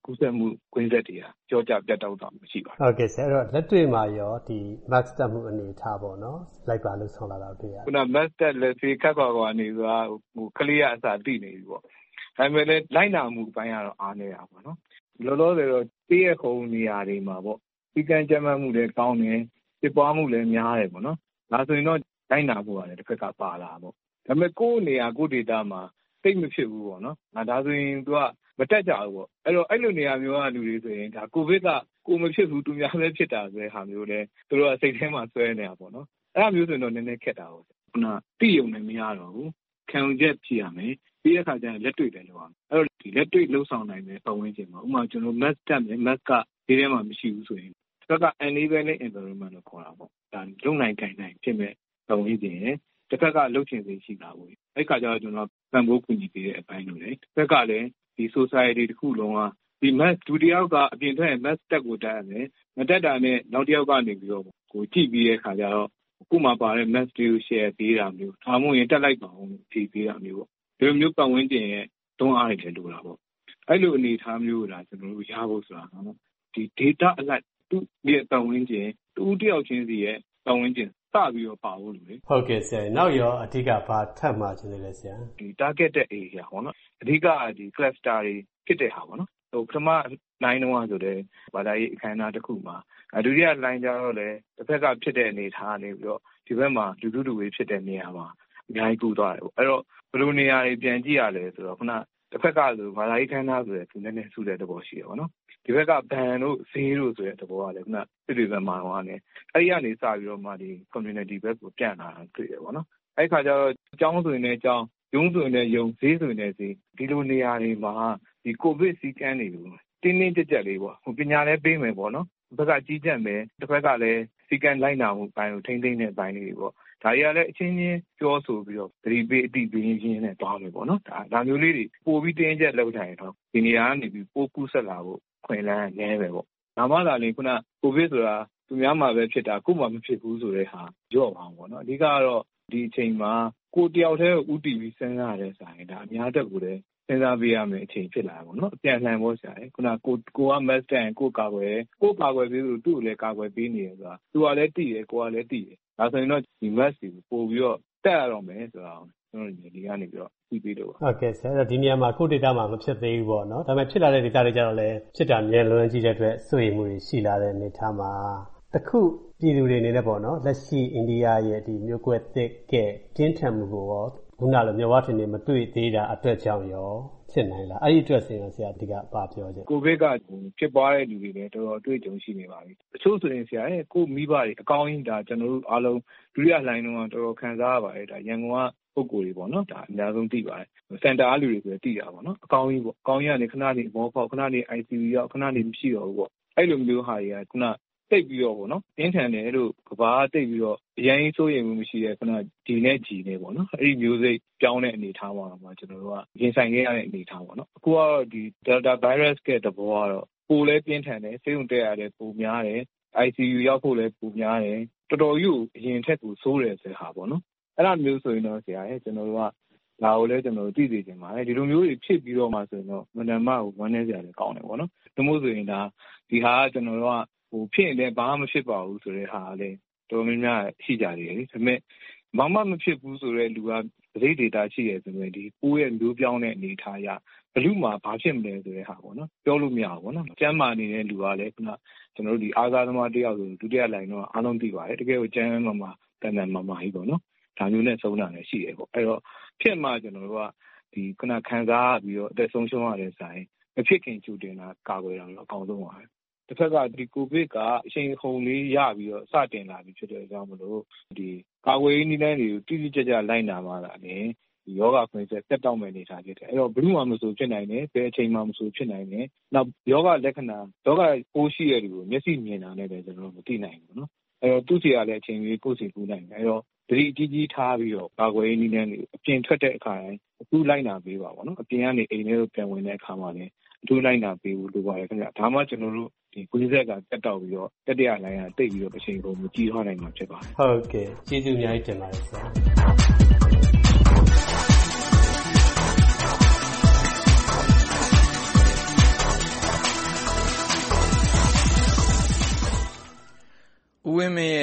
ကူးစက်မှုကွင်းဆက်တွေကကြောကြပြတ်တောက်တာမရှိပါဘူးဟုတ်ကဲ့ဆရာအဲ့တော့လက်တွေ့မှာရောဒီ mask တက်မှုအနေထားပေါ့နော်လိုက်ပါလို့ဆောင်လာတာတွေ့ရခုန mask တက်လက်ဖေးခက်ခွာခွာနေဆိုတာဟိုကလေးကအစားတိနေပြီပေါ့ဒါပေမဲ့လည်းလိုက်နာမှုပိုင်းကတော့အားနေတာပေါ့နော်လောလောဆယ်တော့တည့်ရခုံနေရာတွေမှာပေါ့ဒီကံကြမ်းမှုလည်းကောင်းတယ်ဖြစ်ပွားမှုလည်းများတယ်ပေါ့နော်ဒါဆိုရင်တော့လိုက်နာဖို့ရတယ်တစ်ခါကပါလာပေါ့ဒါပေမဲ့ကိုယ့်နေရာကိုယ့်ဒေတာမှာသိမဖြစ်ဘူးပေါ့နော်ဒါဆိုရင်သူကမတက်ကြဘူးပေါ့အဲ့တော့အဲ့လိုနေရာမျိုးကလူတွေဆိုရင်ဒါကိုဗစ်ကကိုမဖြစ်ဘူးသူများပဲဖြစ်တာဆိုတဲ့ဟာမျိုးလဲသူတို့ကစိတ်ထဲမှာဆွဲနေတာပေါ့နော်အဲ့လိုမျိုးဆိုရင်တော့နည်းနည်းခက်တာပေါ့ခုနတိရုံနဲ့မရတော့ဘူးခံယူချက်ဖြစ်ရမယ်ပြီးတဲ့အခါကျရင်လက်တွေ့တယ်လို့အောင်အဲ့တော့ဒီလက်တွေ့လှုပ်ဆောင်နိုင်တဲ့ပတ်ဝန်းကျင်မှာဥပမာကျွန်တော် mask တက်မယ် mask ကဒီထဲမှာမရှိဘူးဆိုရင်တစ်ခါက enabling environment လို့ခေါ်တာပေါ့ဒါလုံနိုင်ကြိုင်နိုင်ဖြစ်မဲ့ပတ်ဝန်းကျင်ရဲ့တစ်ခါကလှုပ်ချင်စိတ်ရှိတာပေါ့အဲ့ခါကျတော့ကျွန်တော်ပံ့ပိုးကူညီပေးတဲ့အပိုင်းလို့လေတစ်ခါကလည်းဒီ society တစ်ခုလုံးကဒီ mask ဒုတိယကအပြင်ထွက် mask တက်ကိုတက်ရမယ်မတက်တာနဲ့နောက်တစ်ယောက်ကနေပြီးတော့ကိုကြည့်ပြီးတဲ့ခါကျတော့ခုမှပါတဲ့ mask တွေကို share ပေးတာမျိုးဒါမှမဟုတ်ရင်တက်လိုက်ပါအောင်ဖြေပေးတာမျိုးပေါ့ဒီလိုမျိုးပတ်ဝန်းကျင်ရဲ့တွန်းအားတွေလည်းလိုတာပေါ့အဲ့လိုအနေအထားမျိုးဒါကျွန်တော်တို့ရဖို့ဆိုတာနော်ဒီ data အလိုက်သူ့ရဲ့ပတ်ဝန်းကျင်သူ့တယောက်ချင်းစီရဲ့ပတ်ဝန်းကျင်စပြီးတော့ပါဖို့လိုလေဟုတ်ကဲ့ဆရာနောက်ရောအဓိကဘာထပ်မှခြင်းလဲဆရာဒီ targeted area ပေါ့နော်အဓိကဒီ cluster တွေဖြစ်တဲ့ဟာပေါ့နော်ဟိုပထမ line တုန်းကဆိုတဲ့ဘာသာရေးအခမ်းအနားတစ်ခုမှာဒုတိယ line ကျတော့လည်းတစ်ဖက်ကဖြစ်တဲ့အနေထားနေပြီးတော့ဒီဘက်မှာလူထုတွေဖြစ်တဲ့နေရာမှာအများကြီးကူးသွားတယ်ပေါ့အဲ့တော့ဘယ်လိုနေရာတွေပြန်ကြည့်ရလဲဆိုတော့ခုနတစ်ဖက်ကဆိုဘာသာရေးအခမ်းအနားဆိုတဲ့သူနည်းနည်းစုတဲ့သဘောရှိရပါတော့ဒီဘက်ကဘန်တို့ဈေးတို့ဆိုတဲ့သဘောကလည်းခုနစစ်တွေဘက်မှာဟောနေအဲ့ဒီကနေစပြီးတော့မှဒီ community ဘက်ကိုပြန်လာတာတွေ့ရပါတော့အဲ့ခါကျတော့အကြောင်းဆိုရင်လည်းအကြောင်းရုံးဆိုရင်လည်းရုံးဈေးဆိုရင်လည်းဈေးဒီလိုနေရာတွေမှာဒီကိုဗစ်စည်းကမ်းတွေကိုတင်းတင်းကြပ်ကြပ်လေးပေါ့ဟိုပညာလည်းပေးမယ်ပေါ့နော်တစ်ဖက်ကကြီးကြပ်မယ်တစ်ဖက်ကလည်းစည်းကမ်းလိုက်နာမှုပိုင်းကိုထိန်းသိမ်းတဲ့ပိုင်းလေးတွေပေါ့ဒါတွေကလည်းအချင်းချင်းပြောဆိုပြီးတော့သတိပေးအတိပေးရင်းနဲ့တွားမယ်ပေါ့နော်ဒါမျိုးလေးတွေပို့ပြီးတင်းကျပ်လောက်တိုင်းတော့ဒီနေရာကနေပြီးပို့ကူးဆက်လာဖို့ခွင့်လန်းနည်းပဲပေါ့ဒါမှသာလေခုနကိုဗစ်ဆိုတာသူများမှာပဲဖြစ်တာကို့မှာမဖြစ်ဘူးဆိုတဲ့ဟာကြော့ပါအောင်ပေါ့နော်အဓိကတော့ဒီအချိန်မှာကိုတယောက်တည်းကိုဥတီပြီးစဉ်းစားရတဲ့ဆိုင်ဒါအများတက်ကိုလည်းစဉ်းစားပေးရမယ်အချိန်ဖြစ်လာပါတော့အပြန်လှန်ဖို့ဆရာခုနကိုက mask တန်ကိုကာကွယ်ပြီးဆိုသူ့ကိုလည်းကာကွယ်ပေးနေရဆိုတာသူကလည်းသိတယ်ကိုကလည်းသိတယ်ဒါဆိုရင်တော့ဒီ mask ကိုပို့ပြီးတော့တက်ရတော့မယ်ဆိုတာကျွန်တော်ဒီကနေပြီးတော့ပြီးပြီးတော့ဟုတ်ကဲ့ဆရာဒီနေရာမှာကို data မှာမဖြစ်သေးဘူးပေါ့နော်ဒါပေမဲ့ဖြစ်လာတဲ့ data တွေကြတော့လည်းဖြစ်တာမြဲလွန်ကြည့်တဲ့အတွက်စိုးရိမ်မှုတွေရှိလာတဲ့အနေအထားမှာတခုပြည်သူတွေအနေနဲ့ပေါ့နော်လက်ရှိအိန္ဒိယရဲ့ဒီမျိုးကွဲသစ်ကပြင်းထန်မှုကိုရောခုနလိုမျိုးဝါထင်နေမတွေ့သေးတာအတွက်ကြောင့်ရောဖြစ်နိုင်လားအဲ့ဒီအတွက်ဆရာဒီကပါပြောခြင်းကိုဗစ်ကဖြစ်ပွားတဲ့လူတွေလည်းတော်တော်အတွေ့အကြုံရှိနေပါပြီတချို့ဆိုရင်ဆရာရဲ့ကိုမိဘတွေအကောင်းကြီးဒါကျွန်တော်တို့အားလုံးဒုတိယလိုင်းတော့တော်တော်ခံစားရပါတယ်ဒါရန်ကုန်ကပုံကိုယ်တွေပေါ့နော်ဒါအများဆုံးသိပါတယ်စင်တာအားလူတွေဆိုသိတာပေါ့နော်အကောင်းကြီးပေါ့အကောင်းကြီးကနေခဏနေမောဖောက်ခဏနေ ICU ရောက်ခဏနေမရှိတော့ဘူးပေါ့အဲ့လိုမျိုးဟာတွေကခုနတိတ်ပြီးတော့ပေါ့နော်တင်းထန်တယ်လို့ကဘာတိတ်ပြီးတော့အရင်စိုးရိမ်မှုမရှိတဲ့ခုနဒီနဲ့ဂျီနဲ့ပေါ့နော်အဲ့ဒီမျိုးစိတ်ပြောင်းတဲ့အနေအထားမှာကျွန်တော်တို့ကရင်ဆိုင်ခဲ့ရတဲ့အနေအထားပေါ့နော်အခုကတော့ဒီ Delta virus ကတဘောကတော့ပိုလဲပြင်းထန်တယ်ဆေးရုံတက်ရတယ်ပိုများတယ် ICU ရောက်ဖို့လဲပိုများတယ်တော်တော်ကြီးအရင်ထက်ကိုဆိုးတယ်ဆိုတဲ့ဟာပေါ့နော်အဲ့လိုမျိုးဆိုရင်တော့ဆရာရဲ့ကျွန်တော်တို့ကဒါကိုလည်းကျွန်တော်တို့သိသိချင်ပါတယ်ဒီလိုမျိုးတွေဖြစ်ပြီးတော့မှဆိုရင်တော့မနမကိုဝမ်းနည်းစရာလည်းကောင်းတယ်ပေါ့နော်ဒါမို့ဆိုရင်ဒါဒီဟာကကျွန်တော်တို့ကဟိုဖြစ်ရင်ဘာမှမဖြစ်ပါဘူးဆိုတဲ့ဟာလည်းတော်တော်များများရှိကြတယ်လေဒါပေမဲ့ဘာမှမဖြစ်ဘူးဆိုတဲ့လူကဒိတ်ဒေတာရှိရဆိုရင်ဒီပိုးရဲ့မျိုးပြောင်းတဲ့အနေအထားအရဘလူးမှာဘာဖြစ်မလဲဆိုတဲ့ဟာပေါ့နော်ပြောလို့မရဘူးပေါ့နော်ကျမ်းမာနေတဲ့လူကလည်းခုနကျွန်တော်တို့ဒီအားကားသမားတယောက်ဆိုဒုတိယလိုင်းတော့အားလုံးသိပါတယ်တကယ်ကိုကျမ်းမာတန်တန်မာကြီးပေါ့နော်ဒါမျိုးနဲ့ဆုံးတာလည်းရှိတယ်ပေါ့အဲ့တော့ဖြစ်မှကျွန်တော်တို့ကဒီခုနခံစားပြီးတော့အသက်ဆုံးရှုံးရတဲ့ဆိုင်မဖြစ်ခင်ကြိုတင်တာကာကွယ်တာတော့အကောင်းဆုံးပါပဲတစ်ဖက်ကဒီကိုဗစ်ကအချိန်ဟုန်လေးရပြီးတော့စတင်လာပြီးဖြစ်တဲ့အကြောင်းမလို့ဒီကာကွယ်ရေးနည်းလမ်းတွေကိုတိတိကျကျလိုက်နာမှလာတယ်ဒီယောဂခွင့်ဆက်တက်တော့မယ်အနေထားဖြစ်တယ်အဲ့တော့ဘယ်သူမှမဆိုဖြစ်နိုင်တယ်ဘယ်အချိန်မှမဆိုဖြစ်နိုင်တယ်နောက်ယောဂလက္ခဏာယောဂပိုးရှိတဲ့လူကိုမျက်စိမြင်တာနဲ့လည်းကျွန်တော်တို့မသိနိုင်ဘူးနော်အဲ့တော့သူ့စီကလည်းအချိန်ကြီးကိုယ်စီကူးနိုင်တယ်အဲ့တော့သတိကြီးထားပြီးတော့ကာကွယ်ရေးနည်းလမ်းတွေအပြင်ထွက်တဲ့အခါတိုင်းအခုလိုက်နာပေးပါပေါ့နော်အပြင်ကနေအိမ်ထဲကိုပြန်ဝင်တဲ့အခါမှာလည်းအထူးလိုက်နာပေးဖို့လိုပါတယ်ခင်ဗျဒါမှကျွန်တော်တို့ဒီကွင်းဆက်ကတက်တော့ပြီးတော့တတိယလိုင်းကတိတ်ပြီးတော့အချိန်ကုန်မကြီးထွားနိုင်မှာဖြစ်ပါတယ်ဟုတ်ကဲ့ကျေးဇူးအများကြီးတင်ပါတယ်ဆရာ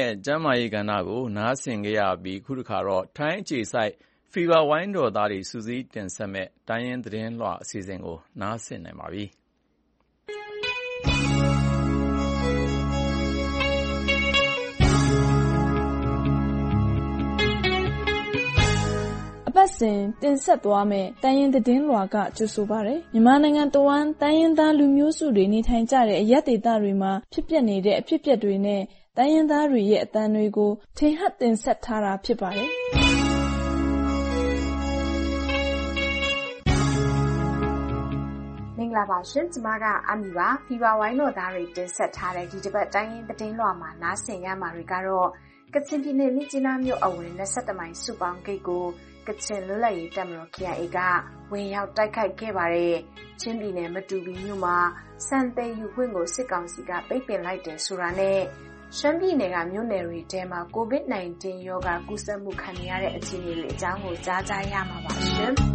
ကျန်းမာရေးကဏ္ဍကိုနားဆင်ကြရပြီးခုတစ်ခါတော့ထိုင်းအခြေစိုက်ဖီဗာဝိုင်းတော်သားတွေစူးစီးတင်ဆက်မဲ့တိုင်းရင်းသတင်းလွှာအစီအစဉ်ကိုနားဆင်နိုင်ပါပြီအပတ်စဉ်တင်ဆက်သွားမယ့်တိုင်းရင်းသတင်းလွှာကကြိုဆိုပါရယ်မြန်မာနိုင်ငံတဝန်းတိုင်းရင်းသားလူမျိုးစုတွေနေထိုင်ကြတဲ့အရပ်ဒေသတွေမှာဖြစ်ပျက်နေတဲ့အဖြစ်အပျက်တွေနဲ့တိုင်းရင်းသားတွေရဲ့အသံတွေကိုထင်ဟပ်တင်ဆက်ထားတာဖြစ်ပါတယ်မင်္ဂလာပါရှင်ကျမကအမီပါဖီဗာဝိုင်းတော်သားတွေတင်ဆက်ထားတဲ့ဒီတစ်ပတ်တိုင်းရင်းသတင်းလွှာမှာနားဆင်ရမှာတွေကတော့ကချင်ပြည်နယ်မြစ်ကြီးနားမြို့အဝင်21မိုင်စုပေါင်းဂိတ်ကိုကချင်လွတ်လပ်ရေးတပ်မတော် KIA ကဝင်ရောက်တိုက်ခိုက်ခဲ့ပါတယ်။ချင်းပြည်နယ်မတူပီမြို့မှာစံသေးယူခွင့်ကိုစစ်ကောင်စီကပိတ်ပင်လိုက်တယ်ဆိုတာနဲ့ရှမ်းပြည်နယ်ကမြို့နယ်တွေထဲမှာ COVID-19 ရောဂါကူးစက်မှုခံရတဲ့အခြေအနေတွေအကြောင်းကိုကြားကြရမှာပါရှင်။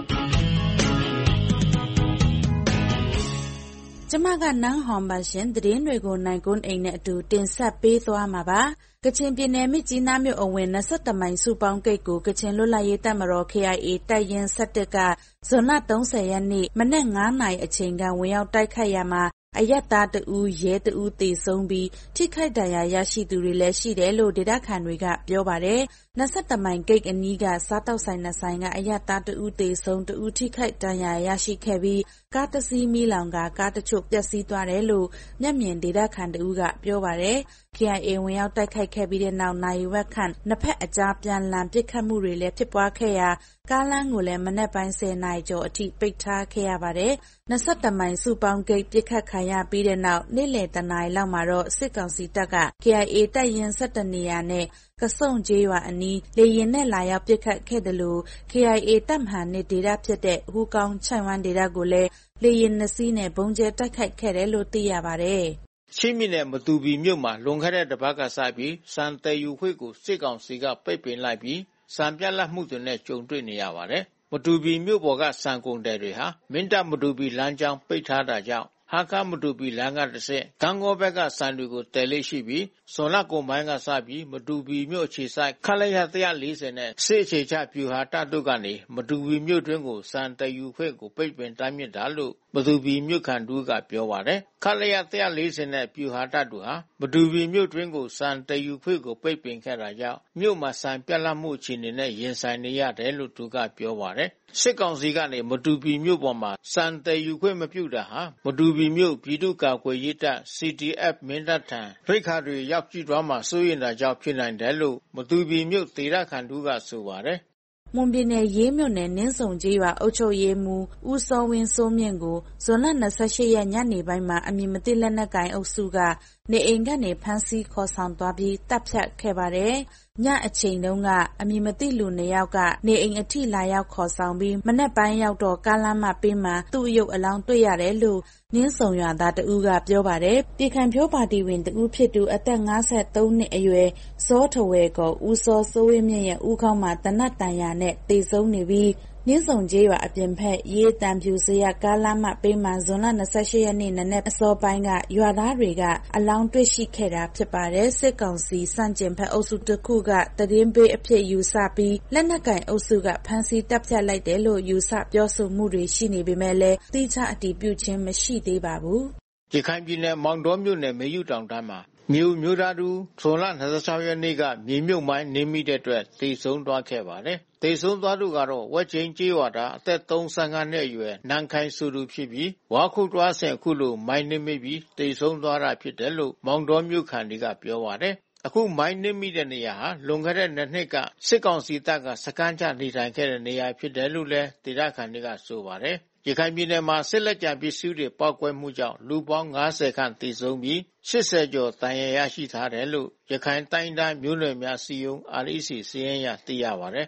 ကျမကနန်းဟွန်ပါရှင်သတင်းတွေကိုနိုင်ကွန်းအိမ်နဲ့အတူတင်ဆက်ပေးသွားမှာပါကချင်ပြည်နယ်မြစ်ကြီးနားမြို့အဝင်21မိုင်စုပေါင်းဂိတ်ကိုကချင်လွတ်လပ်ရေးတပ်မတော် KIA တပ်ရင်း17ကဇွန်လ30ရက်နေ့မနက်9နာရီအချိန်ကဝင်ရောက်တိုက်ခိုက်ရမှာအယက်သားတဦးရဲတဦးတေဆုံးပြီးထိခိုက်ဒဏ်ရာရရှိသူတွေလည်းရှိတယ်လို့ဒေသခံတွေကပြောပါတယ်21မိုင်ဂိတ်အနီးကစားတောက်ဆိုင်နှစ်ဆိုင်ကအယက်သားတဦးတေဆုံးတဦးထိခိုက်ဒဏ်ရာရရှိခဲ့ပြီးကားတစ်စီးမီးလောင်ကကားတချို့ပျက်စီးသွားတယ်လို့မျက်မြင်ဒေသခံတဦးကပြောပါတယ် KIA ဝင်ရောက်တိုက်ခိုက်ခဲ့ပြီးတဲ့နောက်နိုင်ဝက်ခန့်နှစ်ဖက်အကြားပြန်လည်ပစ်ခတ်မှုတွေလည်းဖြစ်ပွားခဲ့ရာကားလမ်းကိုလည်းမနက်ပိုင်း10နာရီကျော်အထိပိတ်ထားခဲ့ရပါတယ်21မိုင်စုပေါင်းဂိတ်ပစ်ခတ်ခံရပြီးတဲ့နောက်နေ့လယ်တနာရီလောက်မှာတော့စစ်ကောင်စီတပ်က KIA တပ်ရင်း17နေရာနဲ့ကဆုံကျေးရွာအနီးလေရင်နဲ့လာရောက်ပစ်ခတ်ခဲ့တယ်လို့ KIA တပ်မဟာနေဒေသဖြစ်တဲ့ဟူကောင်းချိုင်ဝမ်ဒေသကိုလည်းလေရင်2စီးနဲ့ဘုံကျဲတိုက်ခိုက်ခဲ့တယ်လို့သိရပါတယ်ချင်းပြည်နယ်မတူပီမြို့မှာလွန်ခဲ့တဲ့တစ်ပတ်ကစပြီးစံတည်ယူခွင့်ကိုစစ်ကောင်စီကပိတ်ပင်လိုက်ပြီးစံပြတ်လတ်မှုတွေနဲ့ကြုံတွေ့နေရပါတယ်။မတူပီမြို့ပေါ်ကစံကုန်တယ်တွေဟာမင်းတပ်မတူပီလမ်းကြောင်းပိတ်ထားတာကြောင့်ဟာကမတူပီလမ်းကတစ်ဆင့်ကန်းကောဘက်ကစံတွေကိုတည်လေးရှိပြီးဇွန်လကုန်ပိုင်းကစပြီးမတူပီမြို့အခြေဆိုင်ခလရ140နဲ့စစ်အခြေချပြူဟာတတို့ကနေမတူပီမြို့တွင်းကိုစံတည်ယူခွင့်ကိုပိတ်ပင်တိုင်းမြစ်တာလို့မတူပီမြို့ခံတို့ကပြောပါတယ်ခလရ140နဲ့ပြူဟာတတို့ဟာမတူပီမြို့တွင်းကိုစံတည်ယူခွင့်ကိုပိတ်ပင်ခဲ့တာကြောင့်မြို့မှာစံပြတ်လတ်မှုအခြေအနေနဲ့ရင်ဆိုင်နေရတယ်လို့သူကပြောပါတယ်စစ်ကောင်စီကနေမတူပီမြို့ပေါ်မှာစံတည်ယူခွင့်မပြုတာဟာမတူပီမြို့ပြည်သူ့ကာကွယ်ရေးတပ် CDF မင်းတပ်ထံရိခါတွေရောက်ကြည့်သွားမှာစိုးရိမ်တာကြောင့်ဖြစ်နိုင်တယ်လို့မတူပီမြို့ဒေသခံတို့ကဆိုပါတယ်မွန်ပြည်နယ်ရေးမြို့နယ်နင်းစုံကြီးရွာအုပ်ချုပ်ရေးမှူးဦးစောဝင်းစိုးမြင့်ကိုဇွန်လ28ရက်ညနေပိုင်းမှာအမည်မသိလက်နက်ကိုင်အုပ်စုကနေအိမ်ကနေဖမ်းဆီးခေါ်ဆောင်သွားပြီးတပ်ဖြတ်ခဲ့ပါတယ်။ညအချိန်တုန်းကအမည်မသိလူ2ယောက်ကနေအိမ်အထိလာရောက်ခေါ်ဆောင်ပြီးမနက်ပိုင်းရောက်တော့ကားလမ်းမပေးမှသူ့အယုတ်အလောင်းတွေ့ရတယ်လို့နင်းစုံရွာသားတဦးကပြောပါတယ်။ပြည်ခံဖြိုးပါတီဝင်တဦးဖြစ်သူအသက်53နှစ်အရွယ်စောထဝဲကိုဦးစောစိုးဝင်းမြင့်ရဲ့ဦးခေါင်းမှာတနတ်တန်ရာနဲ့တေဆုံးနေပြီးနင်းစုံကျေးရွာအပြင်ဖက်ရေးတံဖြူစရကားလမ်းမပေးမှဇွန်လ28ရက်နေ့နနက်အစောပိုင်းကရွာသားတွေကအလောင်းတွေ့ရှိခဲ့တာဖြစ်ပါတယ်စစ်ကောင်စီစန့်ကျင်ဖက်အုပ်စုတစ်ခုကတရင်ပေးအဖြစ်ယူဆပြီးလက်နက်ကင်အုပ်စုကဖမ်းဆီးတပ်ဖြတ်လိုက်တယ်လို့ယူဆပြောဆိုမှုတွေရှိနေပေမဲ့လည်းတိကျအတည်ပြုခြင်းမရှိသေးပါဘူးရခိုင်ပြည်နယ်မောင်တောမြို့နယ်မေယုတောင်တန်းမှာမြို့သားသူဇွန်လ26ရက်နေ့ကမြေမြုပ်မိုင်းနင်းမိတဲ့အတွက်တေဆုံးသွားခဲ့ပါတယ်။တေဆုံးသွားသူကတော့ဝက်ချင်းကျေးရွာသားအသက်35နှစ်အရွယ်နန်ခိုင်စုသူဖြစ်ပြီးဝါခုတွားဆင်ခုလိုမိုင်းနင်းမိပြီးတေဆုံးသွားတာဖြစ်တယ်လို့မောင်တော်မြို့ခံတွေကပြောပါတယ်။အခုမိုင်းနင်းမိတဲ့နေရာဟာလွန်ခဲ့တဲ့2နှစ်ကစစ်ကောင်စီတပ်ကစခန်းချနေထိုင်ခဲ့တဲ့နေရာဖြစ်တယ်လို့လည်းဒေသခံတွေကဆိုပါတယ်။ရခိုင်ပြည်နယ်မှာစစ်လက်ကျန်ပစ္စည်းတွေပေါက်ကွဲမှုကြောင့်လူပေါင်း50ခန့်သေဆုံးပြီး80ကျော်ဒဏ်ရာရရှိထားတယ်လို့ရခိုင်တိုင်းဒေသမျိုးနွယ်များစီယုံ REC စီရင်ရသိရပါတယ်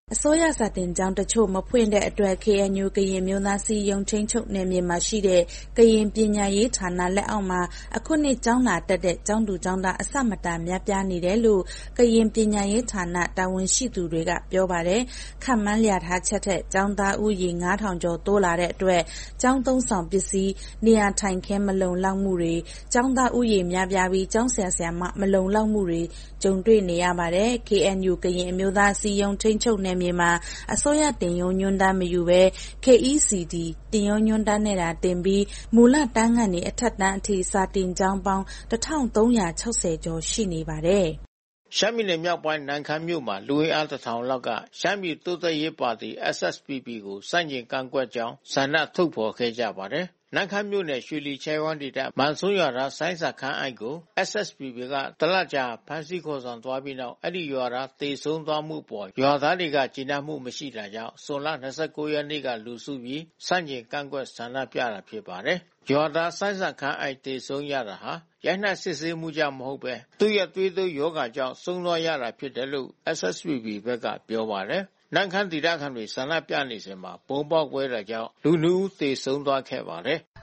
အစိုးရစာတင်ကျောင်းတချို့မဖွင့်တဲ့အတွက် KNU ကရင်မျိုးသားစည်းရုံးထိန်းချုပ်နယ်မြေမှာရှိတဲ့ကရင်ပညာရေးဌာနလက်အောက်မှာအခုနှစ်ကျောင်းလာတက်တဲ့ကျောင်းသူကျောင်းသားအဆမတန်များပြားနေတယ်လို့ကရင်ပညာရေးဌာနတာဝန်ရှိသူတွေကပြောပါတယ်။ခန့်မှန်းလျာထားချက်ထက်ကျောင်းသားဦးရေ 9,000 ကျော်တိုးလာတဲ့အတွက်ကျောင်းသုံးဆောင်ပစ္စည်းနေရာထိုင်ခင်းမလုံလောက်မှုတွေကျောင်းသားဦးရေများပြားပြီးကျောင်းဆရာဆရာမမလုံလောက်မှုတွေကြုံတွေ့နေရပါတယ်။ KNU ကရင်အမျိုးသားစည်းရုံးထိန်းချုပ်နယ်မြေမှာအစိုးရတင်ယုံညွှန်းတမ်းမယူဘဲ KECD တင်ယုံညွှန်းတမ်းနဲ့သာတင်ပြီးမူလတန်းကနေအထက်တန်းအထိစာတင်ကျောင်းပေါင်း 1,360 ကျော်ရှိနေပါတယ်။ရှမ်းပြည်နယ်မြောက်ပိုင်းနန်ခမ်းမြို့မှာလူအင်အား 1,000 လောက်ကရှမ်းပြည်တိုးတက်ရေးပါတီ SSPP ကိုစန့်ကျင်ကန့်ကွက်ကြောင်းဆန္ဒထုတ်ဖော်ခဲ့ကြပါတယ်။နန်ခမ်းမြို့နယ်ရွှေလီချဲဝမ်းဒေသမန်ဆွန်းရွာသားဆိုင်းစာခန်းအိုက်ကို SSPP ကတလကြာဖမ်းဆီးခေါ်ဆောင်သွားပြီးနောက်အဲ့ဒီရွာသားတေဆုံးသွားမှုပေါ်ရွာသားတွေကကျေနပ်မှုမရှိတာကြောင့်ဇွန်လ 29 ရက်နေ့ကလူစုပြီးစန့်ကျင်ကန့်ကွက်ဆန္ဒပြတာဖြစ်ပါတယ်။ရွာသားဆိုင်းစာခန်းအိုက်တေဆုံးရတာဟာရိုက်နှက်စစ်ဆေးမှုကြောင့်မဟုတ်ပဲသူ့ရဲ့သွေးတိုးရောဂါကြောင့်ဆုံးသွားရတာဖြစ်တယ်လို့ SSPP ဘက်ကပြောပါတယ်။နန်ခမ်းဒေသခံတွေဆန္ဒပြနေစဉ်မှာပုံပေါက်ကွဲတာကြောင့်လူ2ဦးသေဆုံးသွားခဲ့ပါတယ်။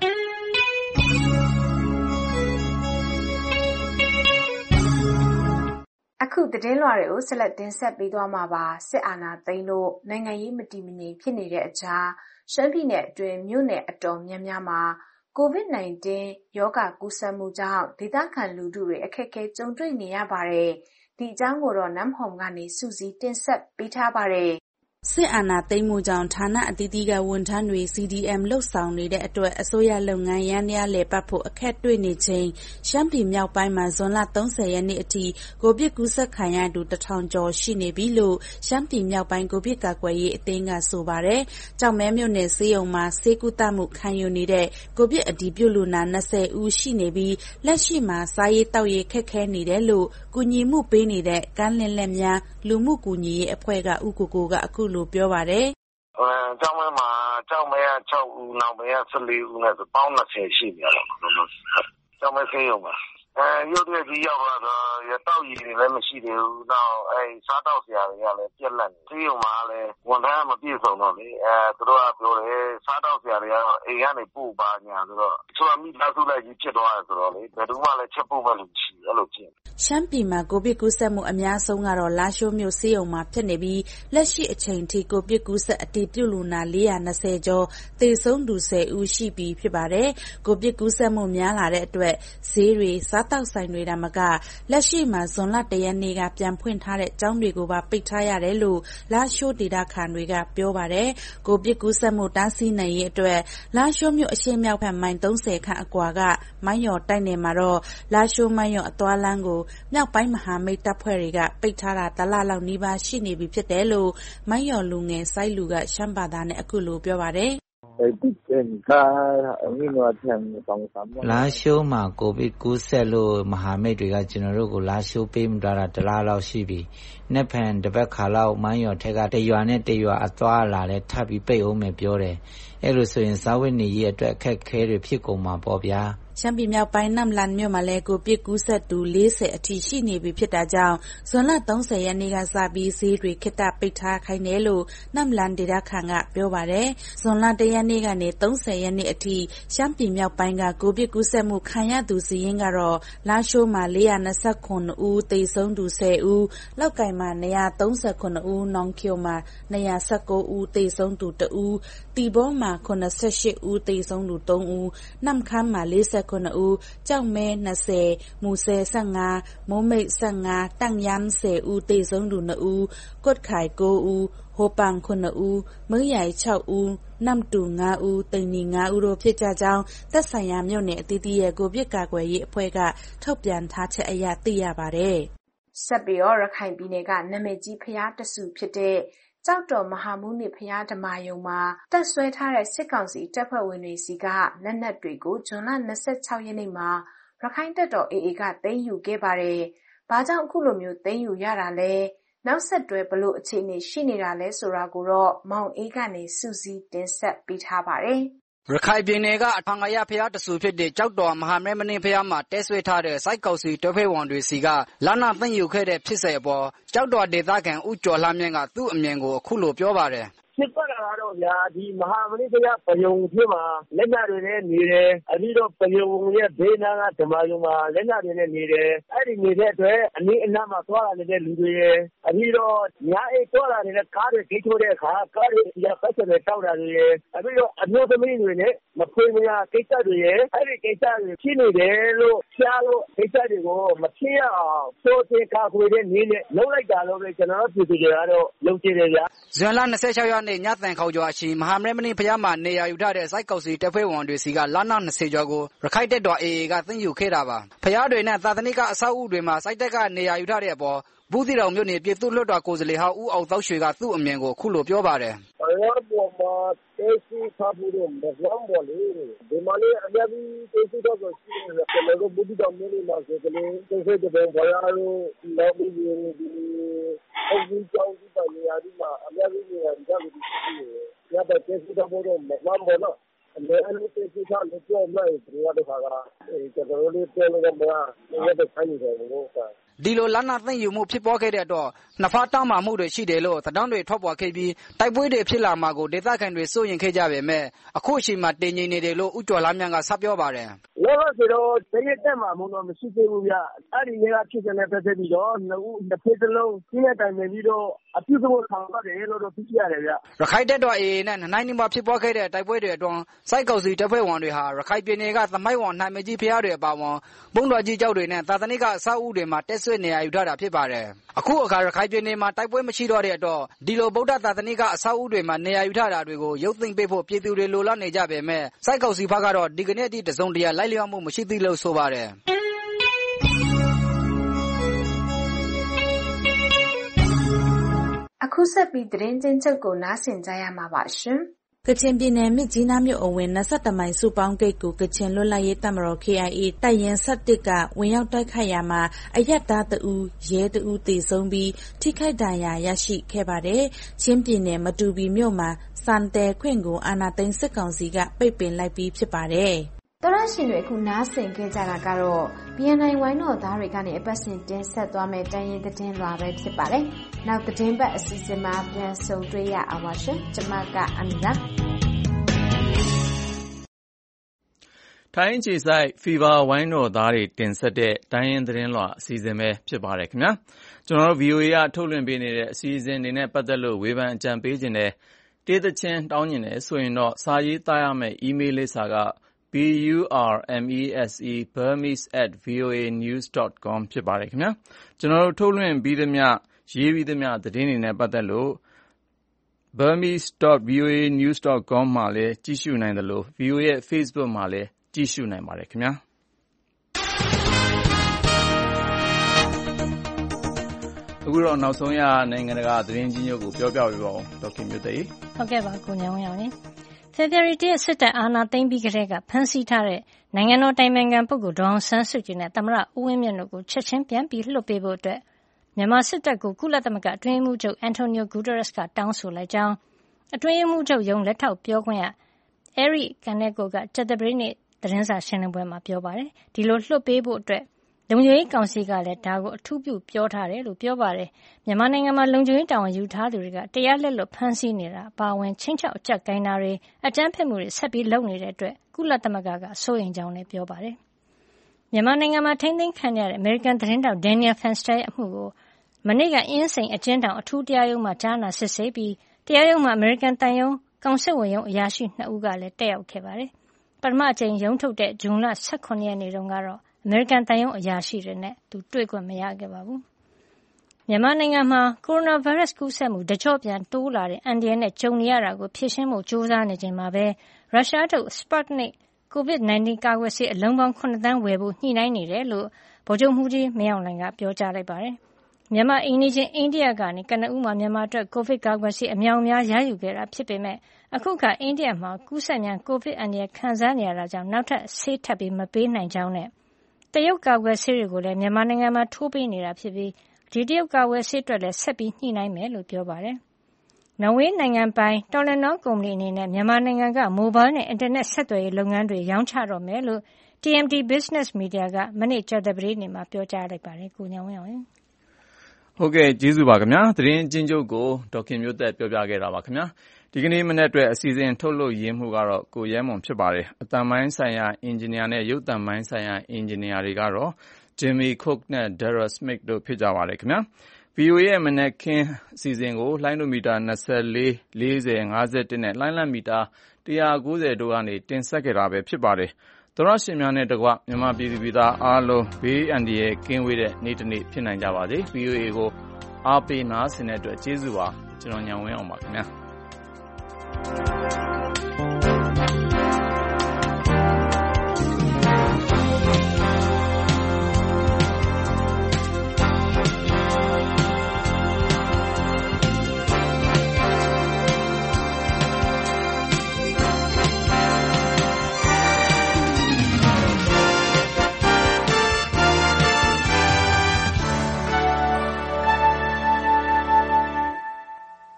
အခုသတင်းလွှာတွေကိုဆက်လက်တင်ဆက်ပေးသွားမှာပါစစ်အာဏာသိမ်းလို့နိုင်ငံရေးမတည်မငြိမ်ဖြစ်နေတဲ့အကြားရှမ်းပြည်နယ်အတွင်းမြို့နယ်အတော်များများမှာ COVID-19 ရောဂါကူးစက်မှုကြောင့်ဒေသခံလူထုတွေအခက်အခဲကြုံတွေ့နေရပါတယ်ဒီအကြောင်းကိုတော့နမ်ဟုံကနေစူးစီးတင်ဆက်ပေးထားပါတယ်စစ်အာဏာသိမ်းမှုကြောင့်ဌာနအသီးသီးကဝန်ထမ်းတွေ CDM လှုပ်ဆောင်နေတဲ့အတွက်အစိုးရလုပ်ငန်းရန်တရားလည်ပတ်ဖို့အခက်တွေ့နေချိန်ရှမ်းပြည်မြောက်ပိုင်းမှာဇွန်လ 30 ရက်နေ့အထိကိုဗစ်ကူးစက်ခံရသူ 1,000 ကျော်ရှိနေပြီလို့ရှမ်းပြည်မြောက်ပိုင်းကိုဗစ်ကာကွယ်ရေးအသင်းကဆိုပါတယ်။ကြောက်မဲမြို့နယ်ဆေးရုံမှာဆေးကုသမှုခံယူနေတဲ့ကိုဗစ်အတည်ပြုလူနာ 20 ဦးရှိနေပြီးလက်ရှိမှာစားရေးတောက်ရေးခက်ခဲနေတယ်လို့ကူညီမှုပေးနေတဲ့ကမ်းလင်းလက်များလူမှုကူညီရေးအဖွဲ့ကဦးကိုကိုကအခုလိုပြောပါတယ်။ကျောင်းမဲမှာကျောင်းမဲက6ဦးနောက်မဲက14ဦးနဲ့ပေါင်း20ရှိနေတယ်။ကျောင်းမဲဆေးရုံမှာရုပ်တရက်ကြီးရောက်လာတော့ရတောက်ရည်တွေလည်းမရှိသေးဘူး။နောက်စားတောက်ဆရာတွေကလည်းပြက်လက်နေ။ဆေးရုံမှာလည်းဝန်ထမ်းမပြည့်စုံတော့လေသူတို့ကပြောတယ်စားတောက်ဆရာတွေကတော့အိမ်ကနေပို့ပါညာဆိုတော့သူကမိသားစုလိုက်ကြီးဖြစ်သွားတယ်ဆိုတော့လေဘယ်သူမှလည်းချက်ပို့မဲ့လူမရှိအဲ့လိုဖြစ်ရှမ်းပြည်မှာကိုဗစ်ကူးစက်မှုအများဆုံးကတော့လာရှိုးမြို့ဆေးရုံမှာဖြစ်နေပြီးလက်ရှိအချိန်ထိကိုဗစ်ကူးစက်အတည်ပြုလူနာ420ကျော်သေဆုံးသူ10ဦးရှိပြီဖြစ်ပါတယ်။ကိုဗစ်ကူးစက်မှုများလာတဲ့အတွက်ဈေးတွေစားတောက်ဆိုင်တွေဒါမကလက်ရှိမှာဇွန်လ1ရက်နေ့ကပြန်ဖွင့်ထားတဲ့ကျောင်းတွေကိုပါပိတ်ထားရတယ်လို့လာရှိုးဒေသခံတွေကပြောပါတယ်။ကိုဗစ်ကူးစက်မှုတားဆီးနိုင်ရေးအတွက်လာရှိုးမြို့အရှေ့မြောက်ဘက်မိုင်30ခန့်အကွာကမိုင်းရော်တိုက်နယ်မှာတော့လာရှိုးမိုင်းရော်အသွားလမ်းကိုမြောက်ပိုင်းမဟာမိတ်တပ်ဖွဲ့တွေကပိတ်ထားတာတလလောက်နီးပါးရှိနေပြီဖြစ်တယ်လို့မိုင်းရော်လူငယ်စိုက်လူကရှမ်းဘာသာနဲ့အခုလိုပြောပါတယ်လာရှိုးမှာကိုဗစ်ကူးစက်လို့မဟာမိတ်တွေကကျွန်တော်တို့ကိုလာရှိုးပေးမှုတာတလားလောက်ရှိပြီ။နှစ်ဖန်တစ်ပတ်ခါလောက်မိုင်းရော်ထက်ကတရွာနဲ့တရွာအသွားလာလဲထပ်ပြီးပိတ်အောင်မယ်ပြောတယ်။အဲ့လိုဆိုရင်စာဝတ်နေရေးအတွက်အခက်ခဲတွေဖြစ်ကုန်မှာပေါ့ဗျာ။ရှမ်းပြည်မြောက်ပိုင်းနမ်လန်မြို့မှာလည်းကိုဗစ်ကူးစက်သူ40အထိရှိနေပြီဖြစ်တာကြောင့်ဇွန်လ30ရက်နေ့ကစပြီးဈေးတွေခေတ္တပိတ်ထားခိုင်းတယ်လို့နမ်လန်ဒေသခံကပြောပါတယ်။ဇွန်လ1ရက်နေ့ကနေ30ရက်နေ့အထိရှမ်းပြည်မြောက်ပိုင်းကကိုဗစ်ကူးစက်မှုခံရသူစာရင်းကတော့လာရှိုးမှာ429ဦးသေဆုံးသူ10ဦးလောက်ကိုင်မှာ139ဦးနောင်ချိုမှာ219ဦးသေဆုံးသူ1ဦးတီဘောမှာ88ဦးသေဆုံးသူ3ဦးနမ်ခမ်းမှာ49ဦးကြောက်မဲ20မူဆယ်15မိုးမိတ်15တန့်ယန်း10ဦးသေဆုံးသူ2ဦးကွတ်ခိုင်9ဦးဟိုပန်9ဦးမင်းရိုင်6ဦးနမ်တူ9ဦးတိန်နီ9ဦးတို့ဖြစ်ကြကြောင်းသက်ဆိုင်ရာမြို့နယ်အသီးသီးရဲ့ကိုဗစ်ကာကွယ်ရေးအဖွဲ့ကထုတ်ပြန်ထားချက်အရသိရပါတယ်ဆက်ပြီးတော့ရခိုင်ပြည်နယ်ကနာမည်ကြီးဖျားတဆူဖြစ်တဲ့ကျောက်တော်မဟာမုနိဘုရားဓမ္မာရုံမှာတပ်ဆွဲထားတဲ့စစ်ကောင်စီတပ်ဖွဲ့ဝင်တွေစီကလက်နက်တွေကိုဇွန်လ26ရက်နေ့မှာရခိုင်တပ်တော် AA ကသိမ်းယူခဲ့ပါတယ်။ဘာကြောင့်အခုလိုမျိုးသိမ်းယူရတာလဲ။နောက်ဆက်တွဲဘလို့အခြေအနေရှိနေတာလဲဆိုတာကိုတော့မောင်အေးကနေစူးစီးတင်ဆက်ပေးထားပါတယ်ရခိုင်ပြည်နယ်ကထောင်ကရဖျားတဆူဖြစ်တဲ့ကြောက်တော်မဟာမင်းမင်းဖျားမှာတဲဆွဲထားတဲ့စိုက်ကောက်စီတပ်ဖွဲ့ဝင်တွေစီကလာနာသိမ်းယူခဲ့တဲ့ဖြစ်စဉ်အပေါ်ကြောက်တော်ဒေသခံဦးကျော်လှမြင့်ကသူ့အမြင်ကိုအခုလိုပြောပါတယ်ဖြစ်သွားတာတော့ဗျာဒီမဟာမင်းတရားပယုံဖြစ်မှာလက်နက်တွေနဲ့နေတယ်အပြီးတော့ပယုံရဲ့ဘေးနားကဓမ္မယုံမှာလက်နက်တွေနဲ့နေတယ်အဲ့ဒီနေတဲ့အတွက်အနည်းအနားမှာသွားလာနေတဲ့လူတွေရဲ့အပြီးတော့ညာအိတ်သွားလာနေတဲ့ကားတွေဂိတ်ထိုးတဲ့အခါကားတွေရပတ်စံနဲ့တောက်တာတွေရဲ့အပြီးတော့အမျိုးသမီးတွေနဲ့မဖွေးမရကိစ္စတွေရဲ့အဲ့ဒီကိစ္စတွေဖြစ်နေတယ်လို့ကြားလို့ကိစ္စတွေကိုမဖြစ်ရအောင်စိုးတင်ကာကွယ်တဲ့နည်းနဲ့လုပ်လိုက်တာလို့ပဲကျွန်တော်တို့ပြည်သူတွေကတော့ယုံကြည်တယ်ဗျာဇွန်လ26ရက်နေ့ညသန်ခေါကျော်အချိန်မဟာမင်းမင်းဖျားမှာနေရာယူထားတဲ့စိုက်ကောက်စီတပ်ဖွဲ့ဝင်တွေစီကလာနာ20ကျော်ကိုရခိုင်တပ်တော် AA ကသိမ်းယူခဲ့တာပါဖျားတွေနဲ့သာသနိကအဆောက်အဦတွေမှာစိုက်တပ်ကနေရာယူထားတဲ့အပေါ်ဘူးသီးတောင်မြို့နယ်ပြည်သူ့လွှတ်တော်ကိုယ်စားလှယ်ဟောင်းဦးအောင်သောက်ရွှေကသူ့အမြင်ကိုအခုလိုပြောပါတယ်။အဲ့ပေါ်မှာတေးစီထားပြီးတော့မလမ်းပေါ်လေဒီမှာလေအများကြီးတေးစီတော့ရှိတယ်ကျွန်တော်တို့ဘူးသီးတောင်မြို့နယ်မှာဆိုကလေးတေးစီတဲ့ဘာရလို့လောက်ပြီးဒီအုပ်ကြီးကြောင်းဒီပါနေရာဒီမှာအများကြီးနေရာကြလို့ရှိတယ်။ရတဲ့တေးစီတော့မလမ်းပေါ်တော့အမေအလုပ်တေးစီထားလို့ပြောလိုက်တယ်ရတဲ့ခါကကျွန်တော်တို့ပြောလို့မရရတဲ့ခိုင်းနေတယ်လို့ကဒီလိုလာနာသိမ်းယူမှုဖြစ်ပေါ်ခဲ့တဲ့အတွက်နှစ်ဖက်တောင်းပန်မှုတွေရှိတယ်လို့သတင်းတွေထွက်ပေါ်ခဲ့ပြီးတိုက်ပွဲတွေဖြစ်လာမှာကိုဒေသခံတွေစိုးရိမ်ခဲ့ကြပေမဲ့အခုအချိန်မှာတည်ငြိမ်နေတယ်လို့ဦးကျော်လှမြင့်ကဆက်ပြောပါတယ်။လောလောဆယ်တော့တရက်တက်မှာမလို့မရှိသေးဘူးဗျ။အဲ့ဒီနေ့ကဖြစ်တဲ့ပတ်သက်ပြီးတော့နှစ်ဖက်စလုံးရှင်းတဲ့တိုင်ပဲပြီးတော့အပြုသဘောဆောင်ပါတယ်လို့တော့သိရတယ်ဗျ။ရခိုင်တပ်တော် AA နဲ့နိုင်နီမှာဖြစ်ပေါ်ခဲ့တဲ့တိုက်ပွဲတွေအတွင်းစိုက်ကောက်စီတပ်ဖွဲ့ဝင်တွေဟာရခိုင်ပြည်နယ်ကသမိုင်းဝင်နိုင်မကြီးဖျားတွေအပါအဝင်ဘုံတော်ကြီးကျောက်တွေနဲ့သာသနိကအဆောက်အဦတွေမှာတက်ဆွေးနေရာယူထားတာဖြစ်ပါတယ်။အခုအခါရခိုင်ပြည်နယ်မှာတိုက်ပွဲမရှိတော့တဲ့အတွက်ဒီလိုဗုဒ္ဓသာသနိကအဆောက်အဦတွေမှာနေရာယူထားတာတွေကိုရုပ်သိမ်းပေးဖို့ပြည်သူတွေလိုလားနေကြပေမဲ့စိုက်ကောက်စီဘက်ကတော့ဒီကနေ့အထိတစုံတရာလိုက်လျောမှုမရှိသေးလို့ဆိုပါတယ်အခုဆက်ပြီးသတင်းချင်းချုပ်ကိုနားဆင်ကြရမှာပါရှင်ကချင်ပြည်နယ်မြစ်ကြီးနားမြို့အဝင်21မိုင်စုပေါင်းဂိတ်ကိုကချင်လွတ်လပ်ရေးတပ်မတော် KIA တပ်ရင်း17ကဝင်ရောက်တိုက်ခိုက်ရာမှာအရပ်သားတဦးရဲတဦးသေဆုံးပြီးထိခိုက်ဒဏ်ရာရရှိခဲ့ပါတယ်။ချင်းပြည်နယ်မတူပီမြို့မှာစံတဲခွင့်ကိုအာဏာသိမ်းစစ်ကောင်စီကပိတ်ပင်လိုက်ပြီးဖြစ်ပါတယ်။တော်ရရှင်တွေအခုနားဆင်ခဲ့ကြတာကတော့ BNI ဝိုင်းတော်သားတွေကနေအပတ်စဉ်တင်ဆက်သွားမယ့်တိုင်းရင်းသတင်းလွှာပဲဖြစ်ပါတယ်။နောက်သတင်းပတ်အစီအစဉ်မှာပြန်ဆုံတွေ့ရအောင်ပါရှင်။ကျွန်မကအမီလာထိုင်းခြေဆိုင်ဖီဗာဝိုင်းတော်သားတွေတင်ဆက်တဲ့တိုင်းရင်းသတင်းလွှာအစီအစဉ်ပဲဖြစ်ပါတယ်ခင်ဗျာကျွန်တော်တို့ VOA ကထုတ်လွှင့်ပေးနေတဲ့အစီအစဉ်တွေနဲ့ပတ်သက်လို့ဝေဖန်အကြံပေးခြင်းနဲ့တေးသချင်းတောင်းကျင်တယ်ဆိုရင်တော့စာရေးသားရမယ့် email လိပ်စာကburmese@voanews.com ဖြစ်ပါတယ်ခင်ဗျာကျွန်တော်တို့ထုတ်လွှင့်ပြီးသမျှရေးပြီးသမျှသတင်းတွေနဲ့ပတ်သက်လို့ burmese.voanews.com မှာလည်းကြည့်ရှုနိုင်တယ်လို့ VOA ရဲ့ Facebook မှာလည်းကြည့်ရှုနိုင်ပါတယ်ခင်ဗျာအခုတော့နောက်ဆုံးရနိုင်ငံတကာသတင်းကြီးမျိုးကိုပြောပြပေးပါဦးဒေါက်တာမျိုးသိဟုတ်ကဲ့ပါကိုညောင်ရောင်နေFebruary 1စစ်တပ်အာဏာသိမ်းပြီးကတည်းကဖမ်းဆီးထားတဲ့နိုင်ငံတော်တိုင်ပင်ခံပုဂ္ဂိုလ်ဒေါအောင်ဆန်းစုကြည်နဲ့သမ္မတဦးဝင်းမြင့်တို့ကိုချက်ချင်းပြန်ပြီးလွှတ်ပေးဖို့အတွက်မြန်မာစစ်တပ်ကိုကုလသမဂ္ဂအတွင်းရေးမှူးချုပ် Antonio Guterres ကတောင်းဆိုလိုက်ကြောင်းအတွင်းရေးမှူးချုပ်ရုံးလက်ထောက်ပြောခွင့်ရ Eric Kaneko ကကြာသပတေးနေ့သတင်းစာရှင်းလင်းပွဲမှာပြောပါတယ်။ဒီလိုလွှတ်ပေးဖို့အတွက်လုံခြုံရေးကောင်စီကလည်းဒါကိုအထူးပြုပြောထားတယ်လို့ပြောပါတယ်။မြန်မာနိုင်ငံမှာလုံခြုံရေးတာဝန်ယူထားသူတွေကတရားလက်လွတ်ဖမ်းဆီးနေတာအပါအဝင်ချင်းချောက်အကြပ်ကိုင်းတာတွေအကြမ်းဖက်မှုတွေဆက်ပြီးလုပ်နေတဲ့အတွက်ကုလသမဂ္ဂကစိုးရိမ်ကြောင်းလည်းပြောပါတယ်။မြန်မာနိုင်ငံမှာထိန်းသိမ်းခံရတဲ့အမေရိကန်သတင်းတောက် Daniel Fenster ရဲ့အမှုကိုမနေ့ကအင်းစိန်အကျဉ်းထောင်အထူးတရားရုံးမှာကြားနာစစ်ဆေးပြီးတရားရုံးမှာအမေရိကန်တန်ယုံကောင်စစ်ဝန်ရုံးအရာရှိ2ဦးကလည်းတက်ရောက်ခဲ့ပါတယ်။ပထမအကြိမ်ရုံးထုတ်တဲ့ဇွန်လ18ရက်နေ့တုန်းကတော့အမေရိကန်တန်ယုံအရာရှိတွေနဲ့သူတွေ့ခွင့်မရခဲ့ပါဘူး။မြန်မာနိုင်ငံမှာကိုရိုနာဗိုင်းရပ်စ်ကူးစက်မှုတကျော့ပြန်တိုးလာတဲ့အန္တရာယ်နဲ့ကြုံနေရတာကိုဖြေရှင်းဖို့ကြိုးစားနေချိန်မှာပဲရုရှားထုတ် Sputnik COVID-19 ကာကွယ်ဆေးအလုံးပေါင်း9သန်းဝယ်ဖို့ညှိနှိုင်းနေတယ်လို့ဗိုလ်ချုပ်မှူးကြီးမင်းအောင်လှိုင်ကပြောကြားလိုက်ပါတယ်။မြန်မာအိမ်နီးချင်းအိန္ဒိယကနေကနဦးမှာမြန်မာအတွက်ကိုဗစ်ကာကွယ်ဆေးအမြောက်အများရယူခဲ့တာဖြစ်ပေမဲ့အခုခါအိန္ဒိယမှာကူးစက်မြန်ကိုဗစ်အန္တရာယ်ခံစားနေရတာကြောင့်နောက်ထပ်ဆေးထပ်ပြီးမပေးနိုင်ကြောင်းနဲ့တရုတ်ကာကွယ်ဆေးတွေကိုလည်းမြန်မာနိုင်ငံမှာထိုးပေးနေတာဖြစ်ပြီးဒီတရုတ်ကာကွယ်ဆေးအတွက်လည်းဆက်ပြီးညှိနှိုင်းမယ်လို့ပြောပါတယ်။နော်ဝေနိုင်ငံပိုင် Telenor ကုမ္ပဏီအနေနဲ့မြန်မာနိုင်ငံကမိုဘိုင်းနဲ့အင်တာနက်ဆက်သွယ်ရေးလုပ်ငန်းတွေရောင်းချတော့မယ်လို့ TMT Business Media ကမနေ့ကြာသပတေးနေ့မှာပြောကြားလိုက်ပါတယ်။ကိုဉာဏ်ဝင်းအောင်ဟုတ်ကဲ့ကျေးဇူးပါခင်ဗျာသတင်းအချင်းချုပ်ကိုဒေါက်ခင်မျိုးသက်ပြောပြခဲ့တာပါခင်ဗျာဒီကနေ့မနေ့အတွက်အစီအစဉ်ထုတ်လွှင့်ရင်းမှုကတော့ကိုရဲမွန်ဖြစ်ပါတယ်အတန်ပိုင်းဆိုင်ရာအင်ဂျင်နီယာနဲ့ရုပ်သံပိုင်းဆိုင်ရာအင်ဂျင်နီယာတွေကတော့ Jimmy Cook နဲ့ Dara Smith တို့ဖြစ်ကြပါတယ်ခင်ဗျာVOA ရဲ့မနက်ခင်းအစီအစဉ်ကိုလိုင်းနိုမီတာ24 40 51နဲ့လိုင်းလံမီတာ190တို့ကနေတင်ဆက်ခဲ့တာပဲဖြစ်ပါတယ်သောရရှင်များနဲ့တကွမြန်မာပြည်သူပြည်သားအားလုံးဘေးအန္တရာယ်ကင်းဝေးတဲ့နေ့တစ်နေ့ဖြစ်နိုင်ကြပါစေ VOA ကိုအားပေးနားဆင်တဲ့အတွက်ကျေးဇူးပါကျွန်တော်ညံဝင်းအောင်ပါခင်ဗျာ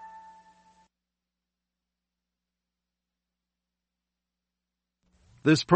This